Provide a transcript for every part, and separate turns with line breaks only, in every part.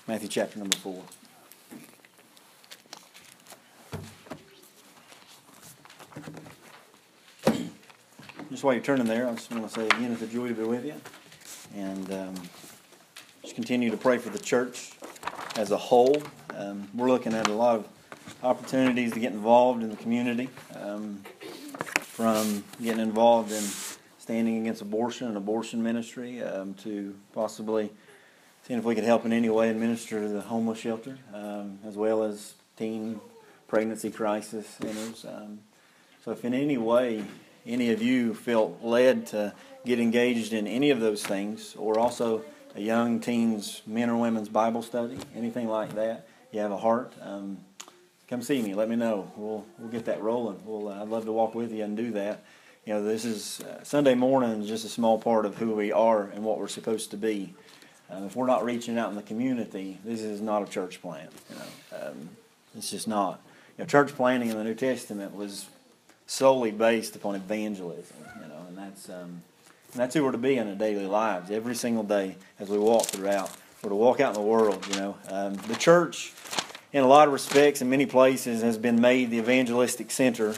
Matthew chapter number 4. Just while you're turning there, I just want to say again, it's a joy to be with you. And just continue to pray for the church as a whole. We're looking at a lot of opportunities to get involved in the community, from getting involved in standing against abortion and abortion ministry, to possibly seeing if we could help in any way and minister to the homeless shelter, as well as teen pregnancy crisis centers. So if in any way any of you felt led to get engaged in any of those things, or also a young teens, men or women's Bible study, anything like that, you have a heart, come see me. Let me know. We'll get that rolling. I'd love to walk with you and do that. You know, this is Sunday morning is just a small part of who we are and what we're supposed to be. If we're not reaching out in the community, this is not a church plant. It's just not. Church planting in the New Testament was solely based upon evangelism. And that's who we're to be in our daily lives every single day as we walk throughout. We're to walk out in the world. The church, in a lot of respects, in many places, has been made the evangelistic center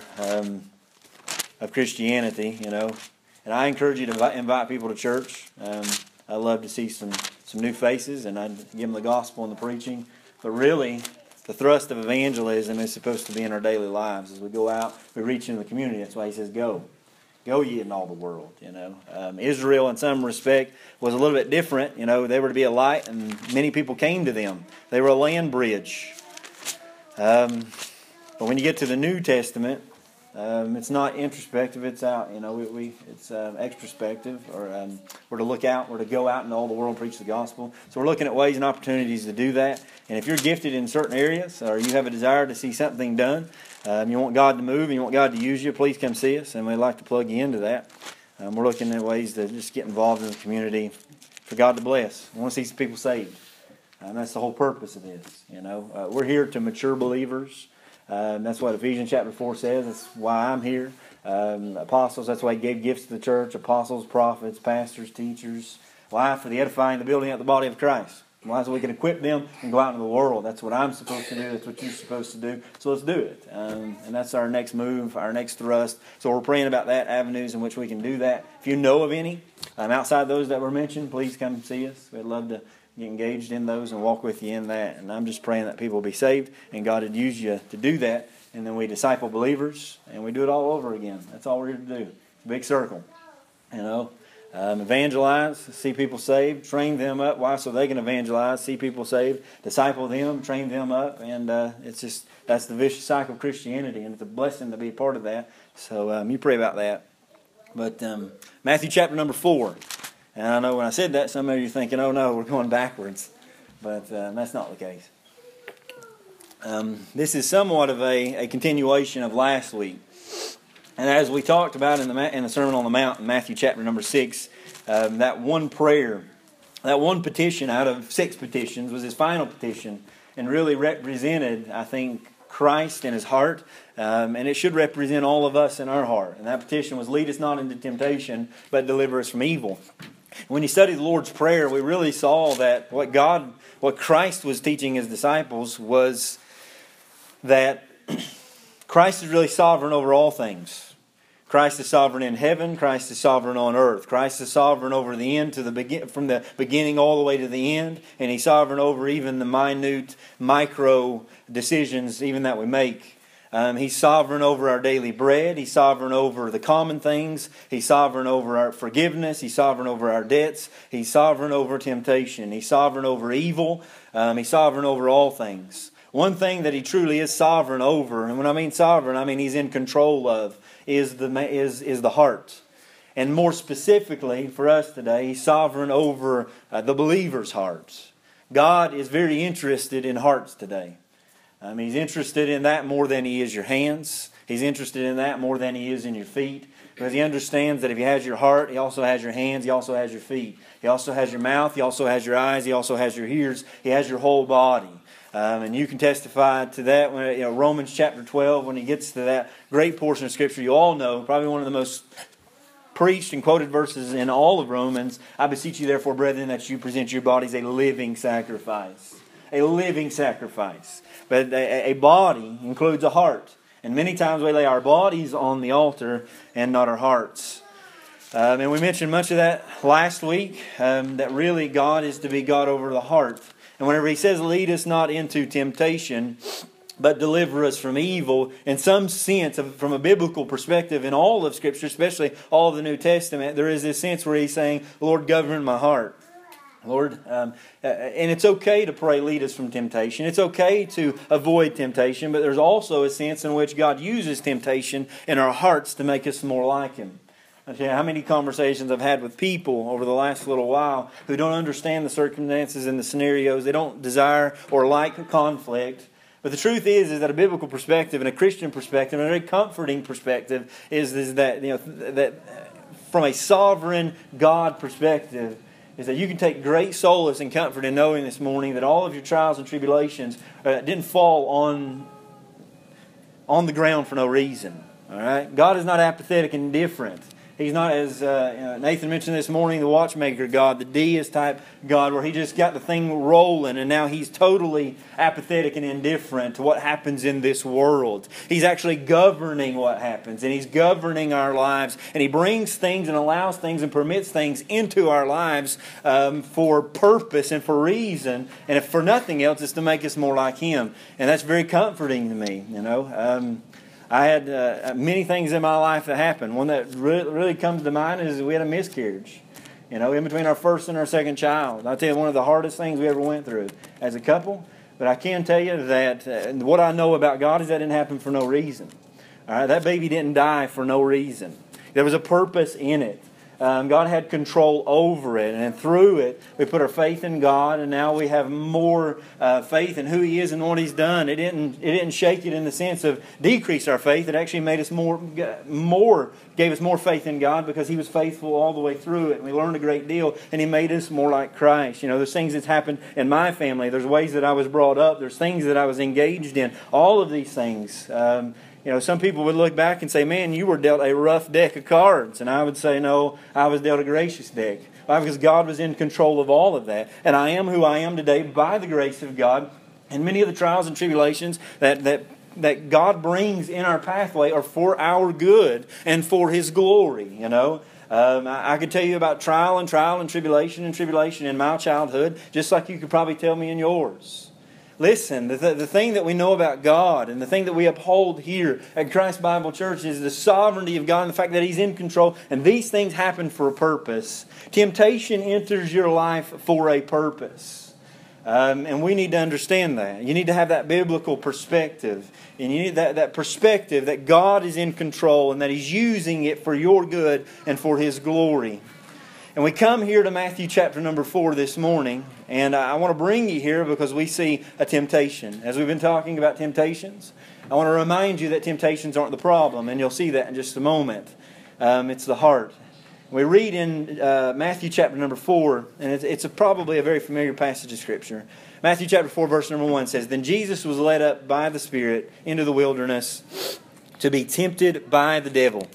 of Christianity. And I encourage you to invite people to church. I love to see some new faces, and I'd give them the gospel and the preaching. But really, the thrust of evangelism is supposed to be in our daily lives. As we go out, we reach into the community. That's why he says, go. Go ye in all the world. Israel, in some respect, was a little bit different. They were to be a light, and many people came to them. They were a land bridge. But when you get to the New Testament, it's not introspective, it's out. It's extrospective. Or we're to look out, we're to go out into all the world and preach the gospel. So we're looking at ways and opportunities to do that. And if you're gifted in certain areas, or you have a desire to see something done, you want God to move and you want God to use you, please come see us, and we'd like to plug you into that. We're looking at ways to just get involved in the community for God to bless. We want to see some people saved. That's the whole purpose of this. We're here to mature believers. That's what Ephesians chapter 4 says. That's why I'm here. Apostles, that's why he gave gifts to the church. Apostles, prophets, pastors, teachers. Why? For the edifying, the building up the body of Christ. Why? So we can equip them and go out into the world. That's what I'm supposed to do. That's what you're supposed to do. So let's do it. And that's our next move, our next thrust. So we're praying about that, avenues in which we can do that. If you know of any, outside those that were mentioned, please come see us. We'd love to get engaged in those and walk with you in that. And I'm just praying that people will be saved and God would use you to do that. And then we disciple believers and we do it all over again. That's all we're here to do. It's a big circle. Evangelize, see people saved, train them up. Why? So they can evangelize, see people saved, disciple them, train them up. And that's the vicious cycle of Christianity. And it's a blessing to be a part of that. So you pray about that. But Matthew chapter number 4. And I know when I said that, some of you are thinking, oh no, we're going backwards. But that's not the case. This is somewhat of a continuation of last week. And as we talked about in the Sermon on the Mount in Matthew chapter number 6, that one prayer, that one petition out of 6 petitions was his final petition and really represented, I think, Christ in his heart. And it should represent all of us in our heart. And that petition was, lead us not into temptation, but deliver us from evil. When you study the Lord's Prayer, we really saw that what Christ was teaching his disciples was that Christ is really sovereign over all things. Christ is sovereign in heaven. Christ is sovereign on earth. Christ is sovereign over the end from the beginning all the way to the end, and He's sovereign over even the minute micro decisions even that we make. He's sovereign over our daily bread. He's sovereign over the common things. He's sovereign over our forgiveness. He's sovereign over our debts. He's sovereign over temptation. He's sovereign over evil. He's sovereign over all things. One thing that He truly is sovereign over, and when I mean sovereign, I mean He's in control of, is the heart. And more specifically for us today, He's sovereign over the believer's hearts. God is very interested in hearts today. He's interested in that more than He is your hands. He's interested in that more than He is in your feet. Because He understands that if He has your heart, He also has your hands, He also has your feet. He also has your mouth, He also has your eyes, He also has your ears. He has your whole body. And you can testify to that when Romans chapter 12, when he gets to that great portion of Scripture you all know, probably one of the most preached and quoted verses in all of Romans. I beseech you therefore, brethren, that you present your bodies a living sacrifice. a living sacrifice. But a body includes a heart. And many times we lay our bodies on the altar and not our hearts. And we mentioned much of that last week, that really God is to be God over the heart. And whenever He says, lead us not into temptation, but deliver us from evil, in some sense, from a biblical perspective, in all of Scripture, especially all of the New Testament, there is this sense where He's saying, Lord, govern my heart. Lord, and it's okay to pray, lead us from temptation. It's okay to avoid temptation, but there's also a sense in which God uses temptation in our hearts to make us more like Him. I tell you how many conversations I've had with people over the last little while who don't understand the circumstances and the scenarios. They don't desire or like conflict. But the truth is that a biblical perspective and a Christian perspective and a very comforting perspective is that, that from a sovereign God perspective, is that you can take great solace and comfort in knowing this morning that all of your trials and tribulations didn't fall on the ground for no reason. All right? God is not apathetic and indifferent. He's not, as Nathan mentioned this morning, the watchmaker God, the deist type God, where He just got the thing rolling and now He's totally apathetic and indifferent to what happens in this world. He's actually governing what happens, and He's governing our lives, and He brings things and allows things and permits things into our lives for purpose and for reason, and if for nothing else, it's to make us more like Him. And that's very comforting to me, I had many things in my life that happened. One that really comes to mind is we had a miscarriage. In between our first and our second child. I'll tell you, one of the hardest things we ever went through as a couple. But I can tell you that what I know about God is that didn't happen for no reason. All right, that baby didn't die for no reason. There was a purpose in it. God had control over it, and through it, we put our faith in God, and now we have more faith in who He is and what He's done. It didn't shake it in the sense of decrease our faith. It actually made us gave us more faith in God because He was faithful all the way through it, and we learned a great deal, and He made us more like Christ. There's things that's happened in my family. There's ways that I was brought up. There's things that I was engaged in. All of these things. Some people would look back and say, man, you were dealt a rough deck of cards. And I would say, no, I was dealt a gracious deck. Why? Because God was in control of all of that. And I am who I am today by the grace of God. And many of the trials and tribulations that God brings in our pathway are for our good and for His glory, I could tell you about trial and tribulation in my childhood, just like you could probably tell me in yours. Listen, the thing that we know about God and the thing that we uphold here at Christ Bible Church is the sovereignty of God and the fact that He's in control. And these things happen for a purpose. Temptation enters your life for a purpose. And we need to understand that. You need to have that biblical perspective. And you need that perspective that God is in control and that He's using it for your good and for His glory. And we come here to Matthew chapter number 4 this morning, and I want to bring you here because we see a temptation. As we've been talking about temptations, I want to remind you that temptations aren't the problem, and you'll see that in just a moment. It's the heart. We read in Matthew chapter number 4, and it's probably a very familiar passage of Scripture. Matthew chapter 4, verse number 1 says, Then Jesus was led up by the Spirit into the wilderness to be tempted by the devil.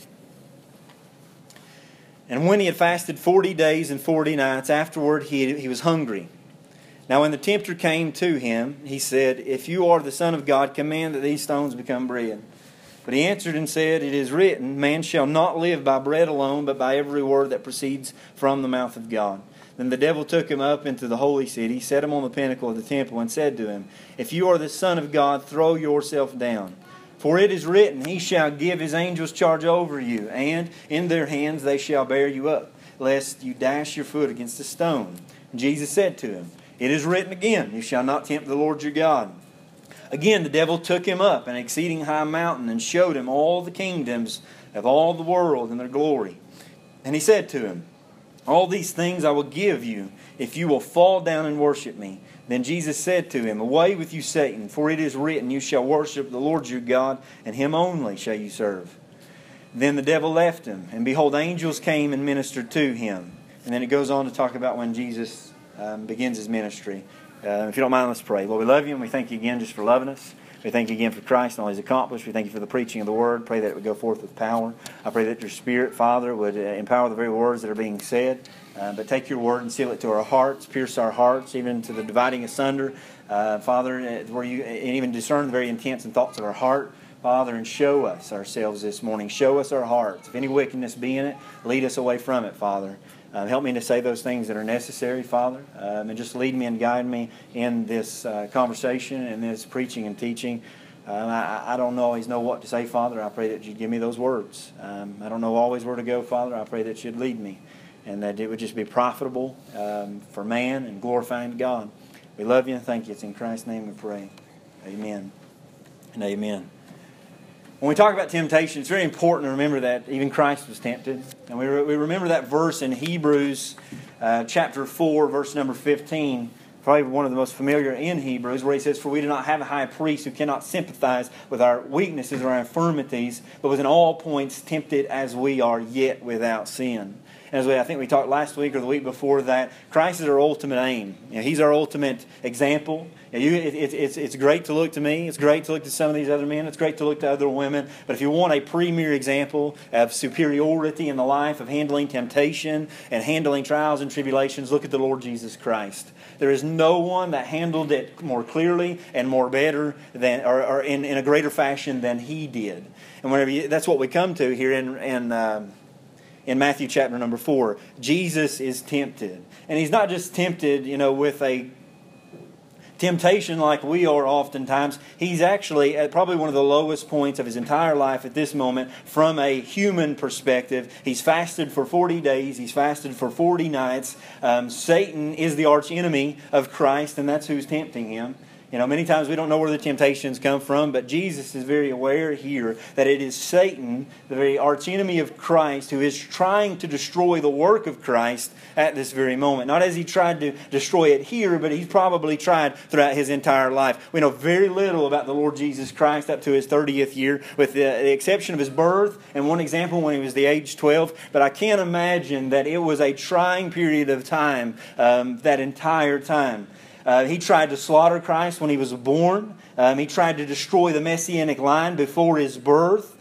And when He had fasted 40 days and 40 nights, afterward he was hungry. Now when the tempter came to Him, He said, If you are the Son of God, command that these stones become bread. But He answered and said, It is written, Man shall not live by bread alone, but by every word that proceeds from the mouth of God. Then the devil took Him up into the holy city, set Him on the pinnacle of the temple, and said to Him, If you are the Son of God, throw yourself down. For it is written, He shall give His angels charge over you, and in their hands they shall bear you up, lest you dash your foot against a stone. And Jesus said to him, It is written again, You shall not tempt the Lord your God. Again the devil took Him up an exceeding high mountain, and showed Him all the kingdoms of all the world and their glory. And He said to him, All these things I will give you, if you will fall down and worship me. Then Jesus said to him, Away with you, Satan, for it is written, You shall worship the Lord your God, and Him only shall you serve. Then the devil left him, and behold, angels came and ministered to him. And then it goes on to talk about when Jesus begins His ministry. If you don't mind, let's pray. Lord, we love You, and we thank You again just for loving us. We thank you again for Christ and all He's accomplished. We thank you for the preaching of the Word. Pray that it would go forth with power. I pray that your Spirit, Father, would empower the very words that are being said. But take your Word and seal it to our hearts, pierce our hearts, even to the dividing asunder. Father, where you and even discern the very intents and thoughts of our heart. Father, and show us ourselves this morning. Show us our hearts. If any wickedness be in it, lead us away from it, Father. Help me to say those things that are necessary, Father, and just lead me and guide me in this conversation and this preaching and teaching. I don't always know what to say, Father. I pray that you'd give me those words. I don't know always where to go, Father. I pray that you'd lead me and that it would just be profitable for man and glorifying God. We love you and thank you. It's in Christ's name we pray. Amen and amen. When we talk about temptation, it's very important to remember that even Christ was tempted. And we remember that verse in Hebrews chapter 4, verse number 15. Probably one of the most familiar in Hebrews, where he says, "For we do not have a high priest who cannot sympathize with our weaknesses or our infirmities, but was in all points tempted as we are, yet without sin." And as I think we talked last week or the week before that, Christ is our ultimate aim. He's our ultimate example. It's great to look to me. It's great to look to some of these other men. It's great to look to other women. But if you want a premier example of superiority in the life of handling temptation and handling trials and tribulations, look at the Lord Jesus Christ. There is no one that handled it more clearly and more better than, or in a greater fashion than He did. And that's what we come to here in Matthew chapter number 4. Jesus is tempted. And He's not just tempted, with a temptation like we are oftentimes. He's actually at probably one of the lowest points of His entire life at this moment from a human perspective. He's fasted for 40 days. He's fasted for 40 nights. Satan is the arch enemy of Christ, and that's who's tempting Him. Many times we don't know where the temptations come from, but Jesus is very aware here that it is Satan, the very archenemy of Christ, who is trying to destroy the work of Christ at this very moment. Not as He tried to destroy it here, but He's probably tried throughout His entire life. We know very little about the Lord Jesus Christ up to His 30th year, with the exception of His birth and one example when He was the age 12. But I can't imagine that it was a trying period of time that entire time. He tried to slaughter Christ when He was born. He tried to destroy the Messianic line before His birth.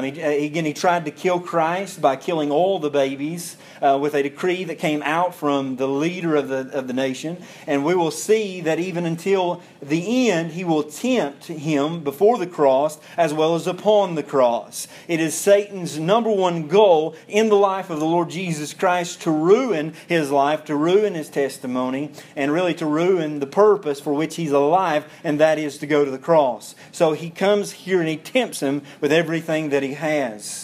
He tried to kill Christ by killing all the babies with a decree that came out from the leader of the nation. And we will see that even until the end, He will tempt Him before the cross as well as upon the cross. It is Satan's number one goal in the life of the Lord Jesus Christ to ruin His life, to ruin His testimony, and really to ruin the purpose for which He's alive, and that is to go to the cross. So He comes here and He tempts Him with everything that He has.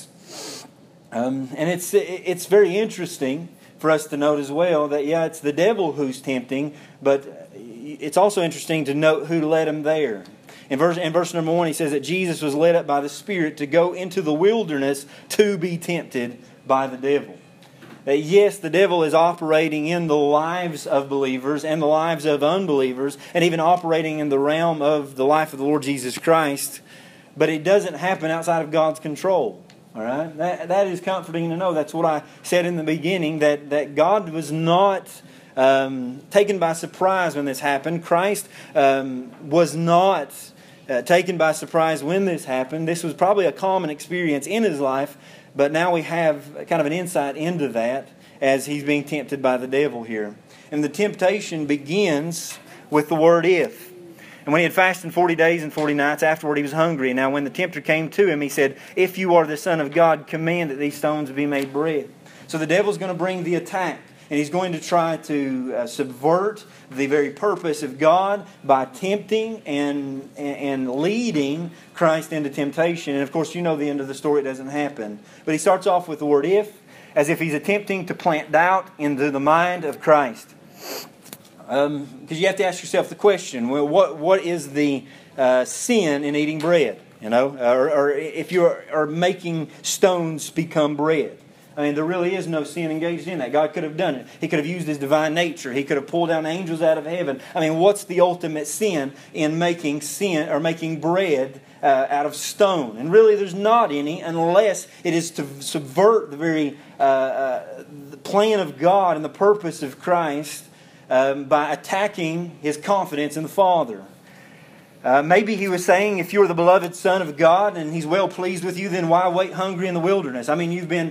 And it's very interesting for us to note as well that, it's the devil who's tempting, but it's also interesting to note who led Him there. In verse number 1, He says that Jesus was led up by the Spirit to go into the wilderness to be tempted by the devil. That yes, the devil is operating in the lives of believers and the lives of unbelievers, and even operating in the realm of the life of the Lord Jesus Christ, but it doesn't happen outside of God's control. All right, that is comforting to know. That's what I said in the beginning, that God was not taken by surprise when this happened. Christ was not taken by surprise when this happened. This was probably a common experience in His life, but now we have kind of an insight into that as He's being tempted by the devil here. And the temptation begins with the word "if." And when He had fasted 40 days and 40 nights, afterward He was hungry. And now when the tempter came to Him, He said, "If you are the Son of God, command that these stones be made bread." So the devil's going to bring the attack. And he's going to try to subvert the very purpose of God by tempting and leading Christ into temptation. And of course, you know the end of the story. It doesn't happen. But he starts off with the word "if," as if he's attempting to plant doubt into the mind of Christ. Because you have to ask yourself the question, well, what is the sin in eating bread? Or if you are making stones become bread. I mean, there really is no sin engaged in that. God could have done it. He could have used His divine nature. He could have pulled down angels out of heaven. I mean, what's the ultimate sin in making bread out of stone? And really, there's not any, unless it is to subvert the very the plan of God and the purpose of Christ by attacking His confidence in the Father. Maybe he was saying, if you're the beloved Son of God and He's well pleased with you, then why wait hungry in the wilderness? I mean,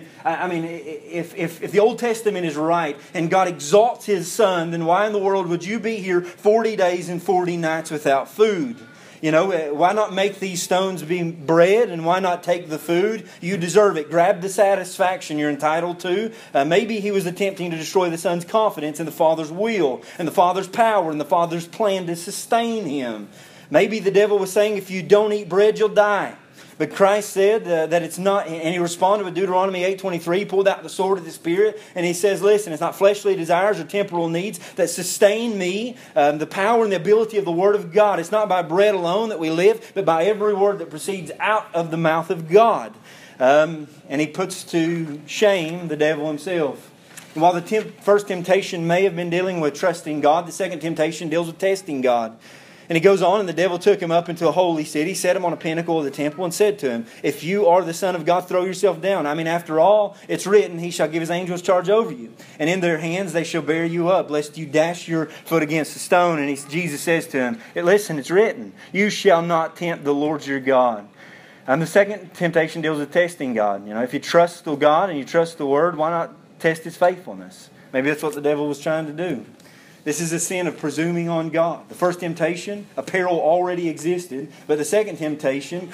if the Old Testament is right and God exalts His Son, then why in the world would you be here 40 days and 40 nights without food? You know, why not make these stones be bread, and why not take the food? You deserve it. Grab the satisfaction you're entitled to. Maybe he was attempting to destroy the Son's confidence in the Father's will and the Father's power and the Father's plan to sustain him. Maybe the devil was saying, if you don't eat bread, you'll die. But Christ said that it's not, and He responded with Deuteronomy 8:23. He pulled out the sword of the Spirit, and He says, listen, it's not fleshly desires or temporal needs that sustain me. The power and the ability of the Word of God. It's not by bread alone that we live, but by every word that proceeds out of the mouth of God. And He puts to shame the devil himself. And while the first temptation may have been dealing with trusting God, the second temptation deals with testing God. And he goes on, and the devil took him up into a holy city, set him on a pinnacle of the temple, and said to him, if you are the Son of God, throw yourself down. I mean, after all, it's written, He shall give His angels charge over you. And in their hands they shall bear you up, lest you dash your foot against a stone. And Jesus says to him, listen, it's written, you shall not tempt the Lord your God. And the second temptation deals with testing God. You know, if you trust the God and you trust the Word, why not test His faithfulness? Maybe that's what the devil was trying to do. This is a sin of presuming on God. The first temptation, a peril already existed. But the second temptation,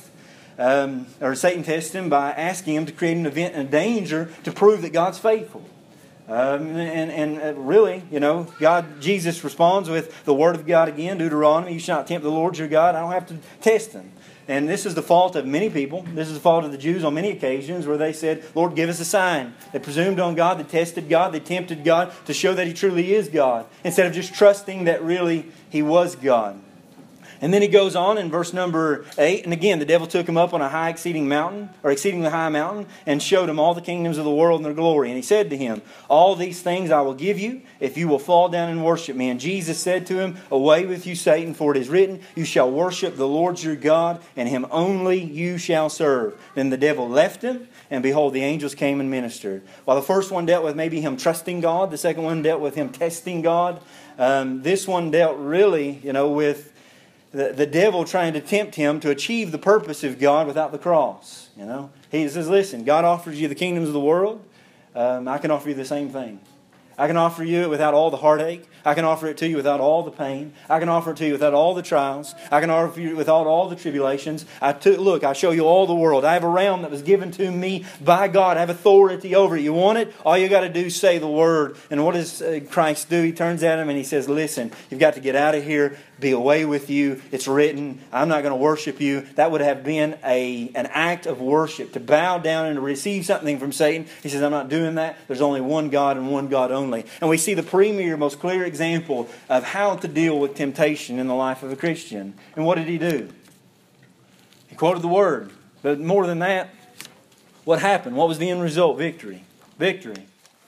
Satan tested him by asking him to create an event and a danger to prove that God's faithful. Really, you know, Jesus responds with the Word of God again, Deuteronomy, you shall not tempt the Lord your God. I don't have to test Him. And this is the fault of many people. This is the fault of the Jews on many occasions where they said, Lord, give us a sign. They presumed on God. They tested God. They tempted God to show that He truly is God, instead of just trusting that really He was God. And then he goes on in verse number 8. And again, the devil took him up on a exceedingly high mountain, and showed him all the kingdoms of the world and their glory. And he said to him, all these things I will give you, if you will fall down and worship me. And Jesus said to him, away with you, Satan, for it is written, you shall worship the Lord your God, and Him only you shall serve. Then the devil left him, and behold, the angels came and ministered. While the first one dealt with maybe him trusting God, the second one dealt with him testing God. This one dealt really, with the devil trying to tempt him to achieve the purpose of God without the cross. He says, listen, God offers you the kingdoms of the world. I can offer you the same thing. I can offer you it without all the heartache. I can offer it to you without all the pain. I can offer it to you without all the trials. I can offer you without all the tribulations. Look, I show you all the world. I have a realm that was given to me by God. I have authority over it. You want it? All you got to do is say the word. And what does Christ do? He turns at him and He says, listen, you've got to get out of here. Be away with you. It's written. I'm not going to worship you. That would have been an act of worship, to bow down and to receive something from Satan. He says, I'm not doing that. There's only one God and one God only. And we see the premier, most clear example of how to deal with temptation in the life of a Christian. And what did he do? He quoted the Word. But more than that, what happened? What was the end result? Victory. Victory.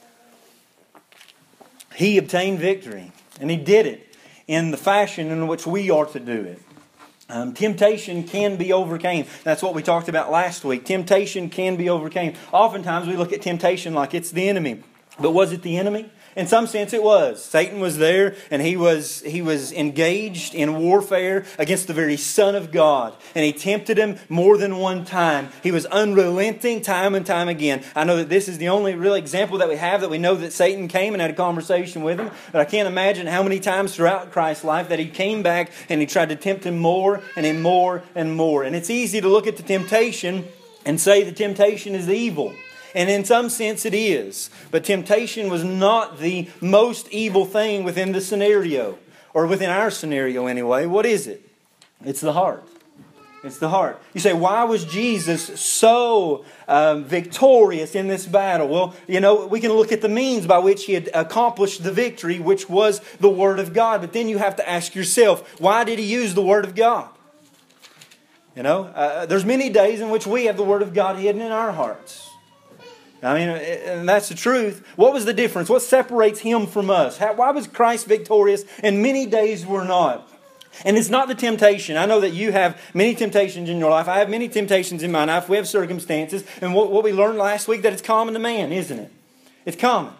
He obtained victory. And he did it in the fashion in which we are to do it. Temptation can be overcome. That's what we talked about last week. Temptation can be overcome. Oftentimes we look at temptation like it's the enemy. But was it the enemy? In some sense it was. Satan was there, and he was engaged in warfare against the very Son of God. And he tempted Him more than one time. He was unrelenting time and time again. I know that this is the only real example that we have that we know that Satan came and had a conversation with Him. But I can't imagine how many times throughout Christ's life that He came back and He tried to tempt Him more and more and more. And it's easy to look at the temptation and say the temptation is evil. And in some sense it is. But temptation was not the most evil thing within the scenario. Or within our scenario anyway. What is it? It's the heart. It's the heart. You say, why was Jesus so victorious in this battle? Well, we can look at the means by which He had accomplished the victory, which was the Word of God. But then you have to ask yourself, why did He use the Word of God? There's many days in which we have the Word of God hidden in our hearts. And that's the truth. What was the difference? What separates Him from us? Why was Christ victorious and many days were not? And it's not the temptation. I know that you have many temptations in your life. I have many temptations in my life. We have circumstances. And what we learned last week, that it's common to man, isn't it? It's common.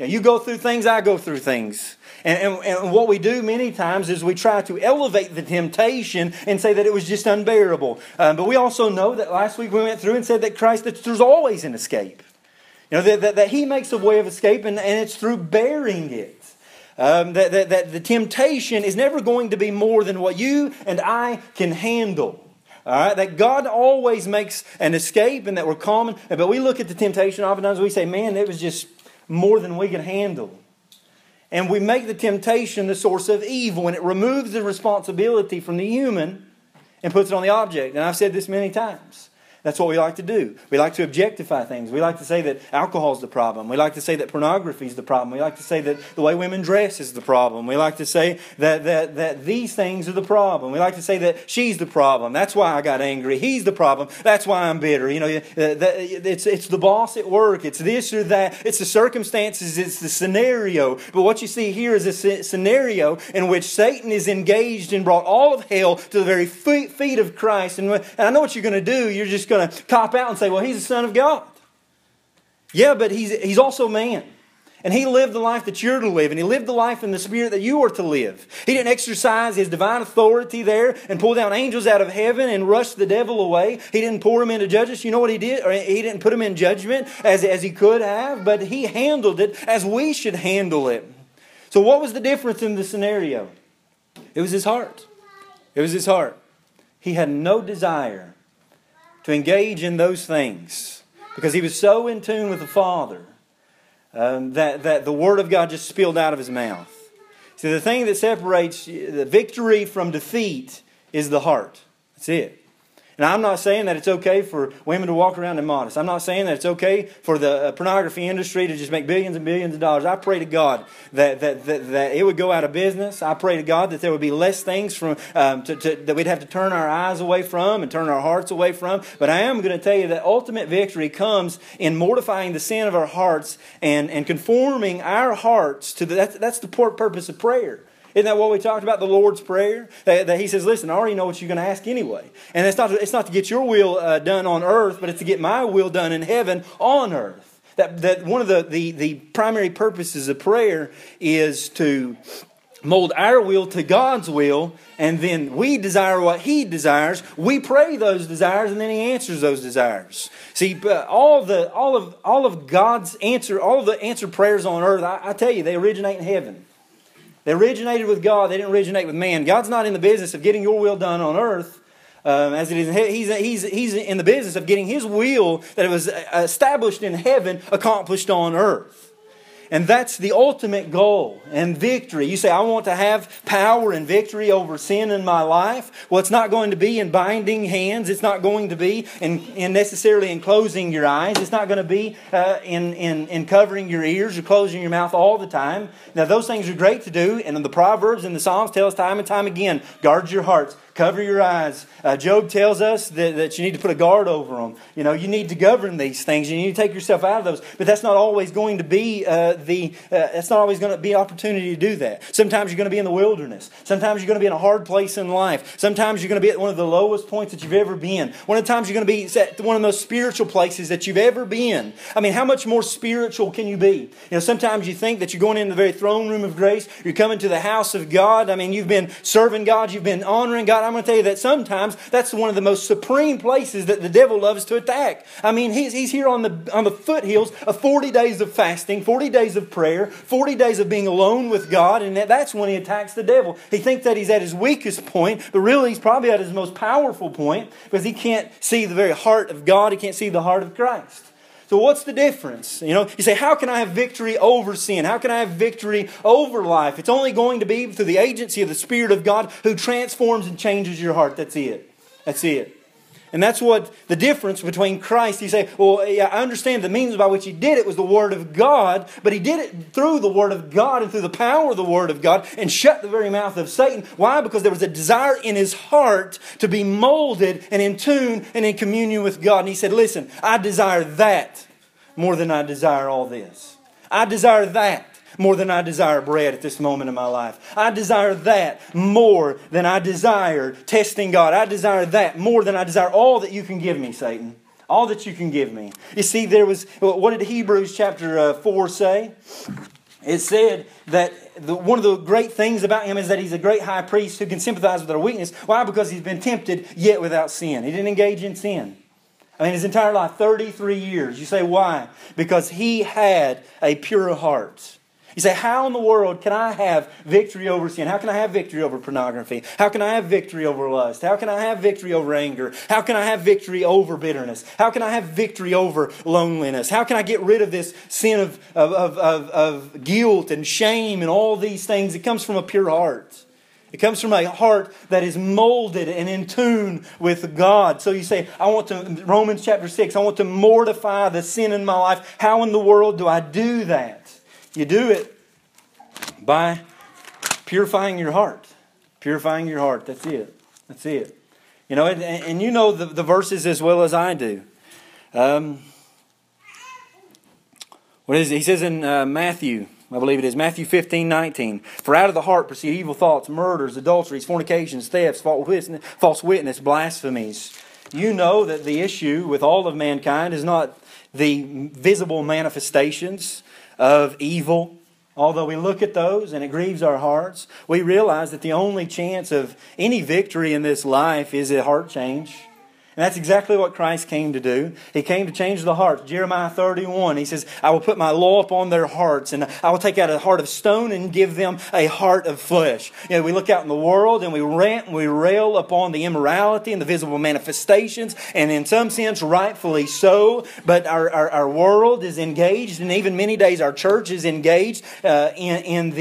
You go through things, I go through things. And what we do many times is we try to elevate the temptation and say that it was just unbearable. But we also know that last week we went through and said that that there's always an escape. That He makes a way of escape, and it's through bearing it. That the temptation is never going to be more than what you and I can handle. All right, that God always makes an escape, and that we're common. But we look at the temptation, oftentimes we say, man, it was just more than we can handle. And we make the temptation the source of evil, and it removes the responsibility from the human and puts it on the object. And I've said this many times. That's what we like to do. We like to objectify things. We like to say that alcohol is the problem. We like to say that pornography is the problem. We like to say that the way women dress is the problem. We like to say that these things are the problem. We like to say that she's the problem. That's why I got angry. He's the problem. That's why I'm bitter. It's the boss at work. It's this or that. It's the circumstances. It's the scenario. But what you see here is a scenario in which Satan is engaged and brought all of hell to the very feet of Christ. And I know what you're going to do. You're just going to cop out and say, well, He's the Son of God. Yeah, but He's also man. And He lived the life that you're to live. And He lived the life in the Spirit that you are to live. He didn't exercise His divine authority there and pull down angels out of heaven and rush the devil away. He didn't pour him into judgment. You know what He did? Or He didn't put him in judgment as He could have. But He handled it as we should handle it. So what was the difference in the scenario? It was his heart. It was his heart. He had no desire to engage in those things because he was so in tune with the Father that the Word of God just spilled out of his mouth. See, the thing that separates the victory from defeat is the heart. That's it. And I'm not saying that it's okay for women to walk around immodest. I'm not saying that it's okay for the pornography industry to just make billions and billions of dollars. I pray to God that it would go out of business. I pray to God that there would be less things that we'd have to turn our eyes away from and turn our hearts away from. But I am going to tell you that ultimate victory comes in mortifying the sin of our hearts and conforming our hearts to that's the purpose of prayer. Isn't that what we talked about, the Lord's Prayer? That He says, listen, I already know what you're going to ask anyway. And it's not to get your will done on earth, but it's to get my will done in heaven on earth. That one of the primary purposes of prayer is to mold our will to God's will, and then we desire what He desires. We pray those desires, and then He answers those desires. See, all of God's answer, all of the answered prayers on earth, I tell you, they originate in heaven. They originated with God. They didn't originate with man. God's not in the business of getting your will done on earth as it is. He's in the business of getting His will that was established in heaven accomplished on earth. And that's the ultimate goal and victory. You say, I want to have power and victory over sin in my life. Well, it's not going to be in binding hands. It's not going to be in necessarily in closing your eyes. It's not going to be in covering your ears or closing your mouth all the time. Now, those things are great to do. And the Proverbs and the Psalms tell us time and time again, guard your hearts. Cover your eyes. Job tells us that you need to put a guard over them. You need to govern these things. You need to take yourself out of those. But that's not always going to be that's not always going to be an opportunity to do that. Sometimes you're going to be in the wilderness. Sometimes you're going to be in a hard place in life. Sometimes you're going to be at one of the lowest points that you've ever been. One of the times you're going to be at one of the most spiritual places that you've ever been. I mean, how much more spiritual can you be? Sometimes you think that you're going into the very throne room of grace. You're coming to the house of God. I mean, you've been serving God. You've been honoring God. I'm going to tell you that sometimes that's one of the most supreme places that the devil loves to attack. I mean, he's here on the foothills of 40 days of fasting, 40 days of prayer, 40 days of being alone with God, and that's when he attacks the devil. He thinks that he's at his weakest point, but really he's probably at his most powerful point because he can't see the very heart of God. He can't see the heart of Christ. So what's the difference? You say, how can I have victory over sin? How can I have victory over life? It's only going to be through the agency of the Spirit of God who transforms and changes your heart. That's it. That's it. And that's what the difference between Christ. You say, well, yeah, I understand the means by which He did it was the Word of God, but He did it through the Word of God and through the power of the Word of God and shut the very mouth of Satan. Why? Because there was a desire in His heart to be molded and in tune and in communion with God. And He said, listen, I desire that more than I desire all this. I desire that more than I desire bread at this moment in my life. I desire that more than I desire testing God. I desire that more than I desire all that you can give me, Satan. All that you can give me. You see, what did Hebrews chapter 4 say? It said that one of the great things about Him is that He's a great high priest who can sympathize with our weakness. Why? Because He's been tempted yet without sin. He didn't engage in sin. I mean, His entire life, 33 years. You say, why? Because He had a pure heart. You say, how in the world can I have victory over sin? How can I have victory over pornography? How can I have victory over lust? How can I have victory over anger? How can I have victory over bitterness? How can I have victory over loneliness? How can I get rid of this sin of guilt and shame and all these things? It comes from a pure heart. It comes from a heart that is molded and in tune with God. So you say, Romans chapter 6, I want to mortify the sin in my life. How in the world do I do that? You do it by purifying your heart. Purifying your heart. That's it. That's it. You know, and you know the verses as well as I do. What is it? He says in Matthew, I believe it is, Matthew 15:19. For out of the heart proceed evil thoughts, murders, adulteries, fornications, thefts, false witness, blasphemies. You know that the issue with all of mankind is not the visible manifestations of evil. Although we look at those and it grieves our hearts, we realize that the only chance of any victory in this life is a heart change. And that's exactly what Christ came to do. He came to change the heart. Jeremiah 31, He says, I will put my law upon their hearts, and I will take out a heart of stone and give them a heart of flesh. You know, we look out in the world and we rant and we rail upon the immorality and the visible manifestations, and in some sense, rightfully so. But our world is engaged, and even many days our church is engaged in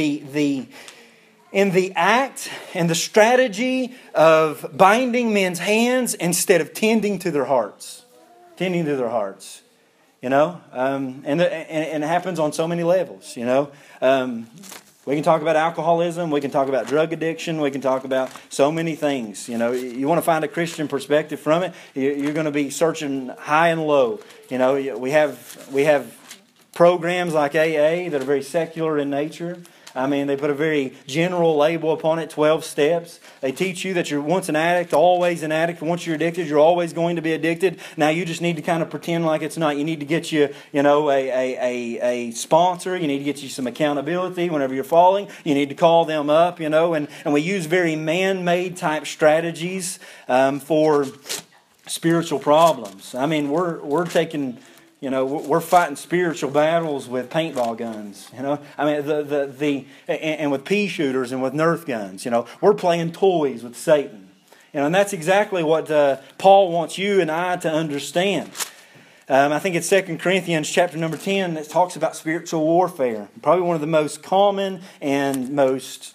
the act and the strategy of binding men's hands instead of tending to their hearts. Tending to their hearts. You know? And it happens on so many levels, you know? We can talk about alcoholism. We can talk about drug addiction. We can talk about so many things. You know, you want to find a Christian perspective from it, you're going to be searching high and low. You know, we have programs like AA that are very secular in nature. I mean, they put a very general label upon it, 12 steps. They teach you that you're once an addict, always an addict. Once you're addicted, you're always going to be addicted. Now you just need to kind of pretend like it's not. You need to get you know, a sponsor. You need to get you some accountability whenever you're falling. You need to call them up, you know. And we use very man-made type strategies for spiritual problems. I mean, we're taking... You know, we're fighting spiritual battles with paintball guns. You know, I mean, and with pea shooters and with Nerf guns. You know, we're playing toys with Satan. You know, and that's exactly what Paul wants you and I to understand. I think it's 2 Corinthians chapter number 10 that talks about spiritual warfare. Probably one of the most common and most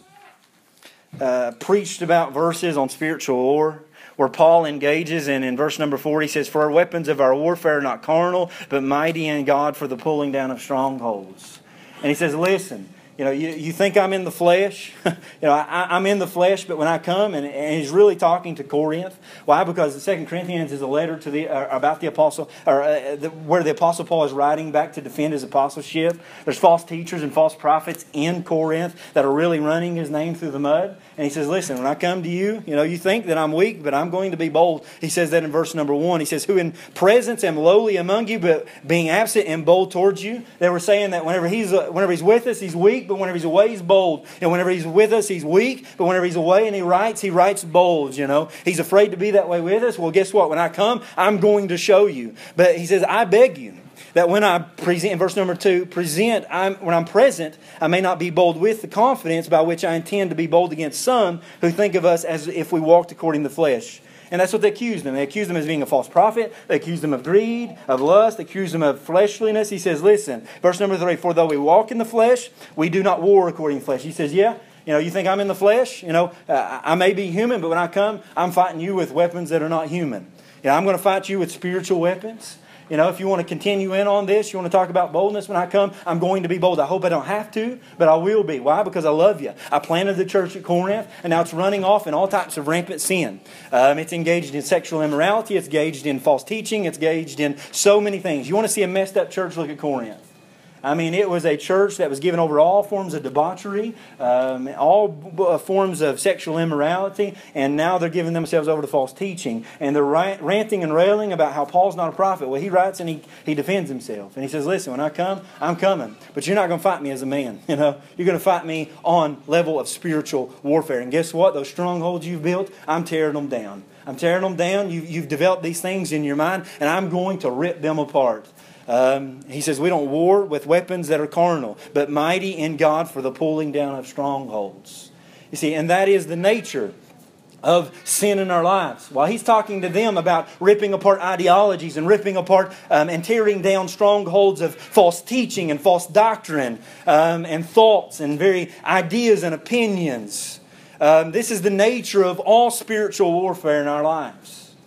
preached about verses on spiritual war, where Paul engages, and in verse number 4 he says, For our weapons of our warfare are not carnal, but mighty in God for the pulling down of strongholds. And he says, listen, you know, you think I'm in the flesh? You know, I'm in the flesh, but when I come, and he's really talking to Corinth. Why? Because 2 Corinthians is a letter to about the apostle, where the apostle Paul is writing back to defend his apostleship. There's false teachers and false prophets in Corinth that are really running his name through the mud. And he says, listen, when I come to you, you know, you think that I'm weak, but I'm going to be bold. He says that in verse number 1. He says, who in presence am lowly among you, but being absent am bold towards you. They were saying that whenever he's with us, he's weak, but whenever he's away, he's bold. And whenever he's with us, he's weak, but whenever he's away and he writes bold, you know. He's afraid to be that way with us. Well, guess what? When I come, I'm going to show you. But he says, I beg you, that when I present, in verse number 2, when I'm present, I may not be bold with the confidence by which I intend to be bold against some who think of us as if we walked according to the flesh. And that's what they accused him. They accused him as being a false prophet. They accused him of greed, of lust. They accused him of fleshliness. He says, listen, verse number 3, for though we walk in the flesh, we do not war according to the flesh. He says, yeah, you know, you think I'm in the flesh? You know, I may be human, but when I come, I'm fighting you with weapons that are not human. You know, I'm going to fight you with spiritual weapons. You know, if you want to continue in on this, you want to talk about boldness when I come, I'm going to be bold. I hope I don't have to, but I will be. Why? Because I love you. I planted the church at Corinth, and now it's running off in all types of rampant sin. It's engaged in sexual immorality. It's engaged in false teaching. It's engaged in so many things. You want to see a messed up church? Look at Corinth. I mean, it was a church that was given over all forms of debauchery, all forms of sexual immorality, and now they're giving themselves over to false teaching. And they're ranting and railing about how Paul's not a prophet. Well, he writes and he defends himself. And he says, listen, when I come, I'm coming. But you're not going to fight me as a man. You're going to fight me on level of spiritual warfare. And guess what? Those strongholds you've built, I'm tearing them down. I'm tearing them down. You've developed these things in your mind, and I'm going to rip them apart. He says we don't war with weapons that are carnal, but mighty in God for the pulling down of strongholds. You see, and that is the nature of sin in our lives. While he's talking to them about ripping apart ideologies and ripping apart and tearing down strongholds of false teaching and false doctrine and thoughts and very ideas and opinions. This is the nature of all spiritual warfare in our lives.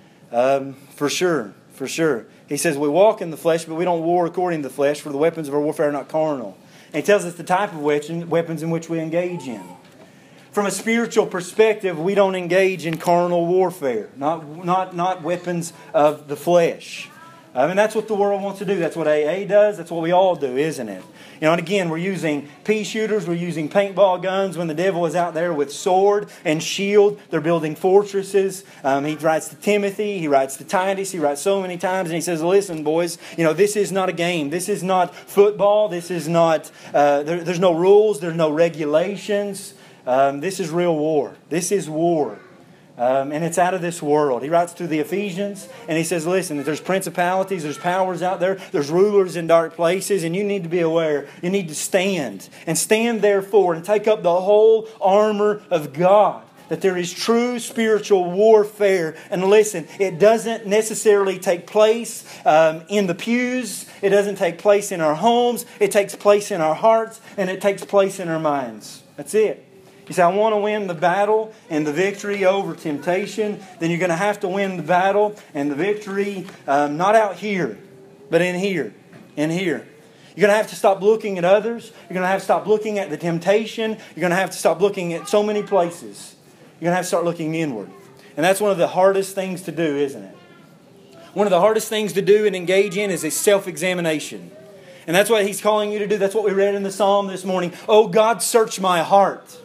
For sure. He says we walk in the flesh, but we don't war according to the flesh, for the weapons of our warfare are not carnal. And he tells us the type of weapons in which we engage in. From a spiritual perspective, we don't engage in carnal warfare, not weapons of the flesh. And that's what the world wants to do. That's what AA does. That's what we all do, isn't it? And again, we're using pea shooters. We're using paintball guns when the devil is out there with sword and shield. They're building fortresses. He writes to Timothy. He writes to Titus. He writes so many times. And he says, listen, boys, this is not a game. This is not football. This is not, there's no rules. There's no regulations. This is real war. This is war. And it's out of this world. He writes to the Ephesians and he says, listen, there's principalities, there's powers out there, there's rulers in dark places, and you need to be aware. You need to stand. And stand therefore and take up the whole armor of God. That there is true spiritual warfare. And listen, it doesn't necessarily take place in the pews. It doesn't take place in our homes. It takes place in our hearts, and it takes place in our minds. That's it. You say, I want to win the battle and the victory over temptation. Then you're going to have to win the battle and the victory not out here, but in here. In here. You're going to have to stop looking at others. You're going to have to stop looking at the temptation. You're going to have to stop looking at so many places. You're going to have to start looking inward. And that's one of the hardest things to do, isn't it? One of the hardest things to do and engage in is a self-examination. And that's what he's calling you to do. That's what we read in the Psalm this morning. Oh God, search my heart.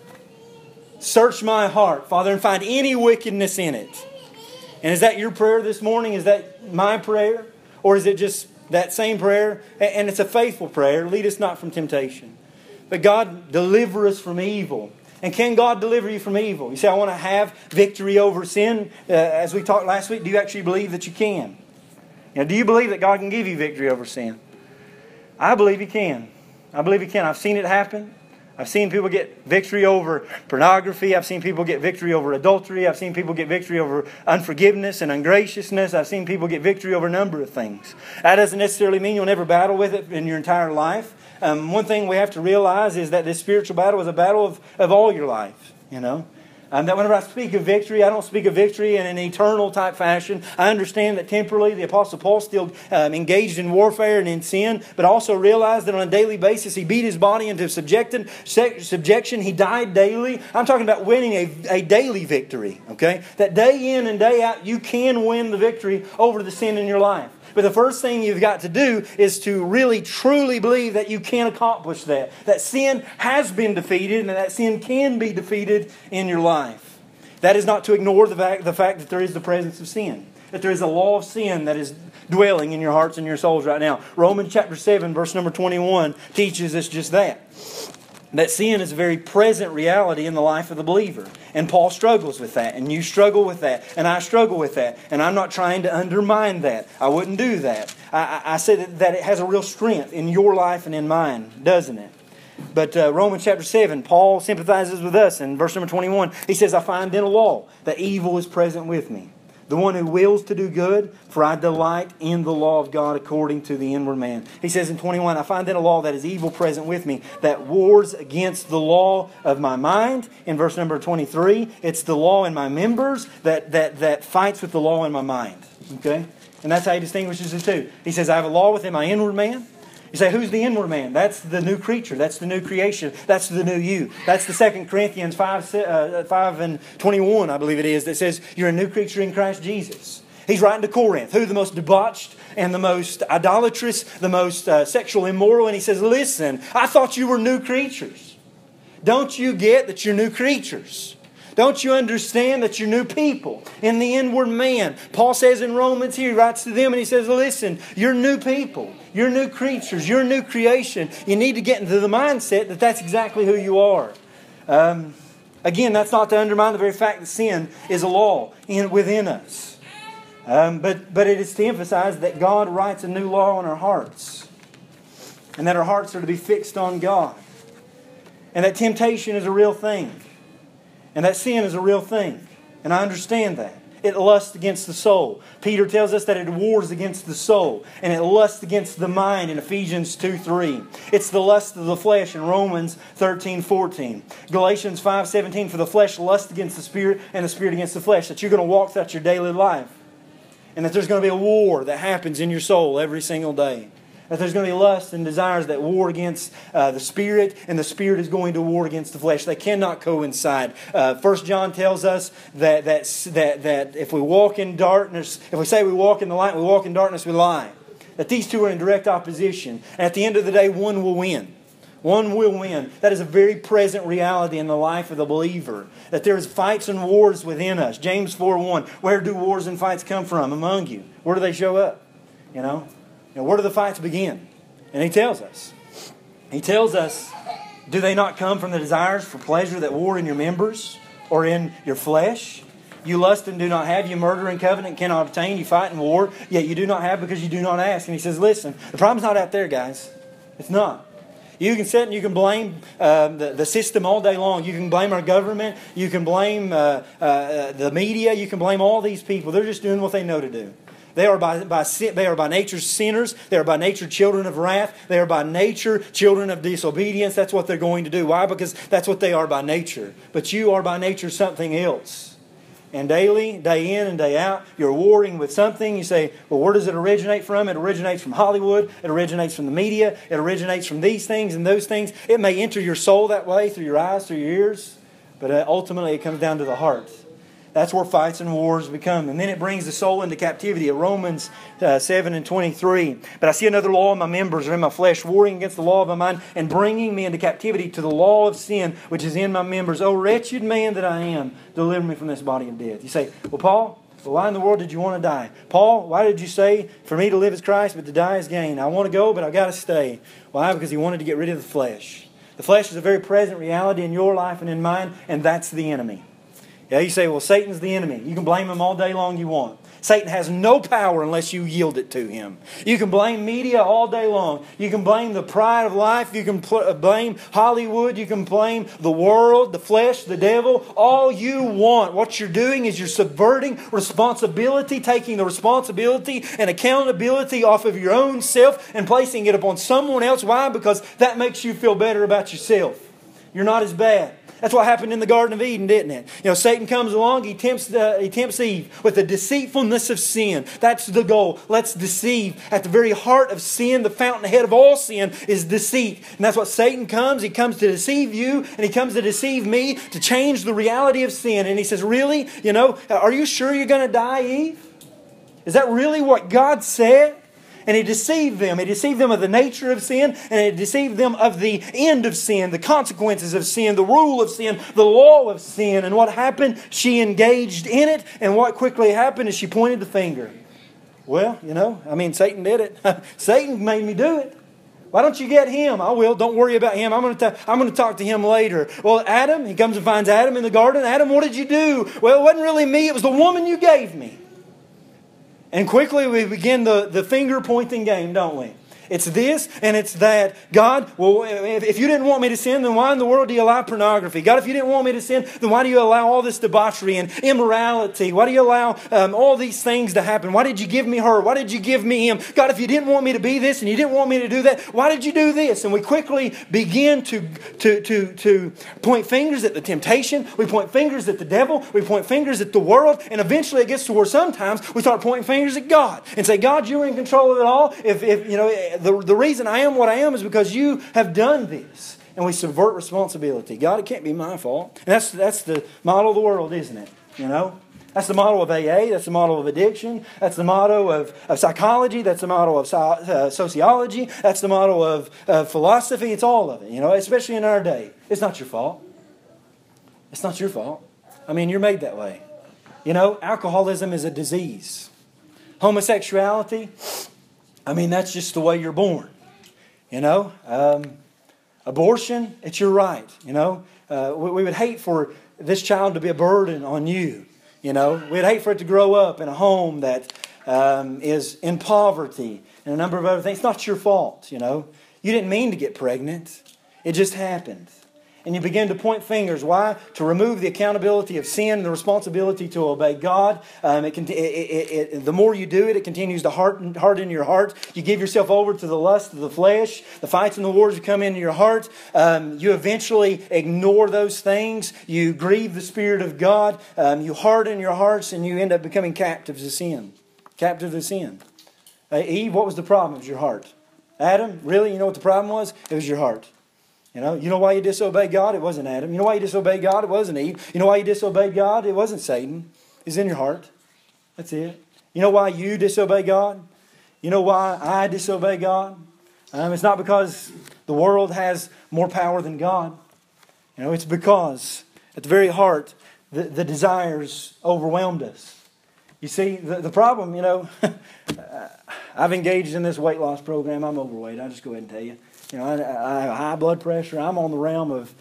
Search my heart, Father, and find any wickedness in it. And is that your prayer this morning? Is that my prayer? Or is it just that same prayer? And it's a faithful prayer. Lead us not from temptation. But God, deliver us from evil. And can God deliver you from evil? You say, I want to have victory over sin. As we talked last week, do you actually believe that you can? Do you believe that God can give you victory over sin? I believe He can. I believe He can. I've seen it happen. I've seen people get victory over pornography. I've seen people get victory over adultery. I've seen people get victory over unforgiveness and ungraciousness. I've seen people get victory over a number of things. That doesn't necessarily mean you'll never battle with it in your entire life. One thing we have to realize is that this spiritual battle is a battle of all your life. That whenever I speak of victory, I don't speak of victory in an eternal type fashion. I understand that temporally the Apostle Paul still engaged in warfare and in sin, but also realized that on a daily basis he beat his body into subjection. He died daily. I'm talking about winning a daily victory. Okay, that day in and day out you can win the victory over the sin in your life. But the first thing you've got to do is to really truly believe that you can accomplish that. That sin has been defeated and that sin can be defeated in your life. That is not to ignore the fact that there is the presence of sin. That there is a law of sin that is dwelling in your hearts and your souls right now. Romans chapter 7 verse number 21 teaches us just that. That sin is a very present reality in the life of the believer. And Paul struggles with that. And you struggle with that. And I struggle with that. And I'm not trying to undermine that. I wouldn't do that. I say that it has a real strength in your life and in mine, doesn't it? But Romans chapter 7, Paul sympathizes with us. In verse number 21, he says, I find in a law that evil is present with me. The one who wills to do good, for I delight in the law of God according to the inward man. He says in 21, I find in a law that is evil present with me, that wars against the law of my mind. In verse number 23, it's the law in my members that fights with the law in my mind. Okay? And that's how he distinguishes the two. He says, I have a law within my inward man. You say, who's the inward man? That's the new creature. That's the new creation. That's the new you. That's the 2 Corinthians 5 and 21, I believe it is, that says you're a new creature in Christ Jesus. He's writing to Corinth, who the most debauched
and the most idolatrous, the most sexual immoral. And He says, listen, I thought you were new creatures. Don't you get that you're new creatures? Don't you understand that you're new people in the inward man? Paul says in Romans here, he writes to them and he says, listen, you're new people. You're new creatures. You're a new creation. You need to get into the mindset that that's exactly who you are. Again, that's not to undermine the very fact that sin is a law within us. But it is to emphasize that God writes a new law on our hearts. And that our hearts are to be fixed on God. And that temptation is a real thing. And that sin is a real thing. And I understand that. It lusts against the soul. Peter tells us that it wars against the soul. And it lusts against the mind in Ephesians 2:3. It's the lust of the flesh in Romans 13:14. Galatians 5:17, for the flesh lusts against the Spirit and the Spirit against the flesh. That you're going to walk throughout your daily life. And that there's going to be a war that happens in your soul every single day. That there's going to be lust and desires that war against the Spirit, and the Spirit is going to war against the flesh. They cannot coincide. 1 John tells us that if we walk in darkness, if we say we walk in the light, we walk in darkness, we lie. That these two are in direct opposition. And at the end of the day, one will win. One will win. That is a very present reality in the life of the believer. That there is fights and wars within us. James 4:1. Where do wars and fights come from among you? Where do they show up? Where do the fights begin? And He tells us. He tells us, do they not come from the desires for pleasure that war in your members or in your flesh? You lust and do not have. You murder and covenant and cannot obtain. You fight and war, yet you do not have because you do not ask. And He says, listen, the problem's not out there, guys. It's not. You can sit and you can blame the system all day long. You can blame our government. You can blame the media. You can blame all these people. They're just doing what they know to do. They are by nature sinners. They are by nature children of wrath. They are by nature children of disobedience. That's what they're going to do. Why? Because that's what they are by nature. But you are by nature something else. And daily, day in and day out, you're warring with something. You say, well, where does it originate from? It originates from Hollywood. It originates from the media. It originates from these things and those things. It may enter your soul that way through your eyes, through your ears. But ultimately, it comes down to the heart. That's where fights and wars become. And then it brings the soul into captivity. Romans 7:23. But I see another law in my members or in my flesh, warring against the law of my mind and bringing me into captivity to the law of sin, which is in my members. O wretched man that I am, deliver me from this body of death. You say, well, Paul, why in the world did you want to die? Paul, why did you say, for me to live is Christ, but to die is gain? I want to go, but I've got to stay. Why? Because He wanted to get rid of the flesh. The flesh is a very present reality in your life and in mine, and that's the enemy. Yeah, you say, well, Satan's the enemy. You can blame him all day long you want. Satan has no power unless you yield it to him. You can blame media all day long. You can blame the pride of life. You can blame Hollywood. You can blame the world, the flesh, the devil. All you want. What you're doing is you're subverting responsibility, taking the responsibility and accountability off of your own self and placing it upon someone else. Why? Because that makes you feel better about yourself. You're not as bad. That's what happened in the Garden of Eden, didn't it? Satan comes along, he tempts Eve with the deceitfulness of sin. That's the goal. Let's deceive. At the very heart of sin, the fountainhead of all sin is deceit. And that's what Satan comes. He comes to deceive you, and he comes to deceive me, to change the reality of sin. And he says, really? Are you sure you're going to die, Eve? Is that really what God said? And He deceived them. He deceived them of the nature of sin, and He deceived them of the end of sin, the consequences of sin, the rule of sin, the law of sin. And what happened? She engaged in it, and what quickly happened is she pointed the finger. Well, Satan did it. Satan made me do it. Why don't you get him? I will. Don't worry about him. I'm going to talk to him later. Well, Adam, he comes and finds Adam in the garden. Adam, what did you do? Well, it wasn't really me. It was the woman you gave me. And quickly we begin the finger-pointing game, don't we? It's this and it's that. God, well, if you didn't want me to sin, then why in the world do you allow pornography? God, if you didn't want me to sin, then why do you allow all this debauchery and immorality? Why do you allow all these things to happen? Why did you give me her? Why did you give me him? God, if you didn't want me to be this and you didn't want me to do that, why did you do this? And we quickly begin to point fingers at the temptation. We point fingers at the devil. We point fingers at the world. And eventually it gets to where sometimes we start pointing fingers at God and say, God, you're in control of it all. If the reason I am what I am is because you have done this. And we subvert responsibility. God, it can't be my fault. And that's the model of the world, isn't it? That's the motto of AA. That's the motto of addiction. That's the motto of psychology. That's the motto of sociology. That's the motto of philosophy. It's all of it, especially in our day. It's not your fault. It's not your fault. I mean, you're made that way. Alcoholism is a disease. Homosexuality, that's just the way you're born. Abortion, it's your right. We would hate for this child to be a burden on you. We'd hate for it to grow up in a home that is in poverty and a number of other things. It's not your fault, You didn't mean to get pregnant. It just happened. And you begin to point fingers. Why? To remove the accountability of sin and the responsibility to obey God. The more you do it, it continues to harden your heart. You give yourself over to the lust of the flesh. The fights and the wars come into your heart. You eventually ignore those things. You grieve the Spirit of God. You harden your hearts and you end up becoming captives of sin. Captive of sin. Eve, what was the problem? It was your heart. Adam, really? You know what the problem was? It was your heart. You know why you disobeyed God? It wasn't Adam. You know why you disobeyed God? It wasn't Eve. You know why you disobeyed God? It wasn't Satan. It's in your heart. That's it. You know why you disobey God? You know why I disobey God? It's not because the world has more power than God. It's because at the very heart, the desires overwhelmed us. You see, the problem, I've engaged in this weight loss program. I'm overweight. I'll just go ahead and tell you. I have high blood pressure. I'm on the realm of,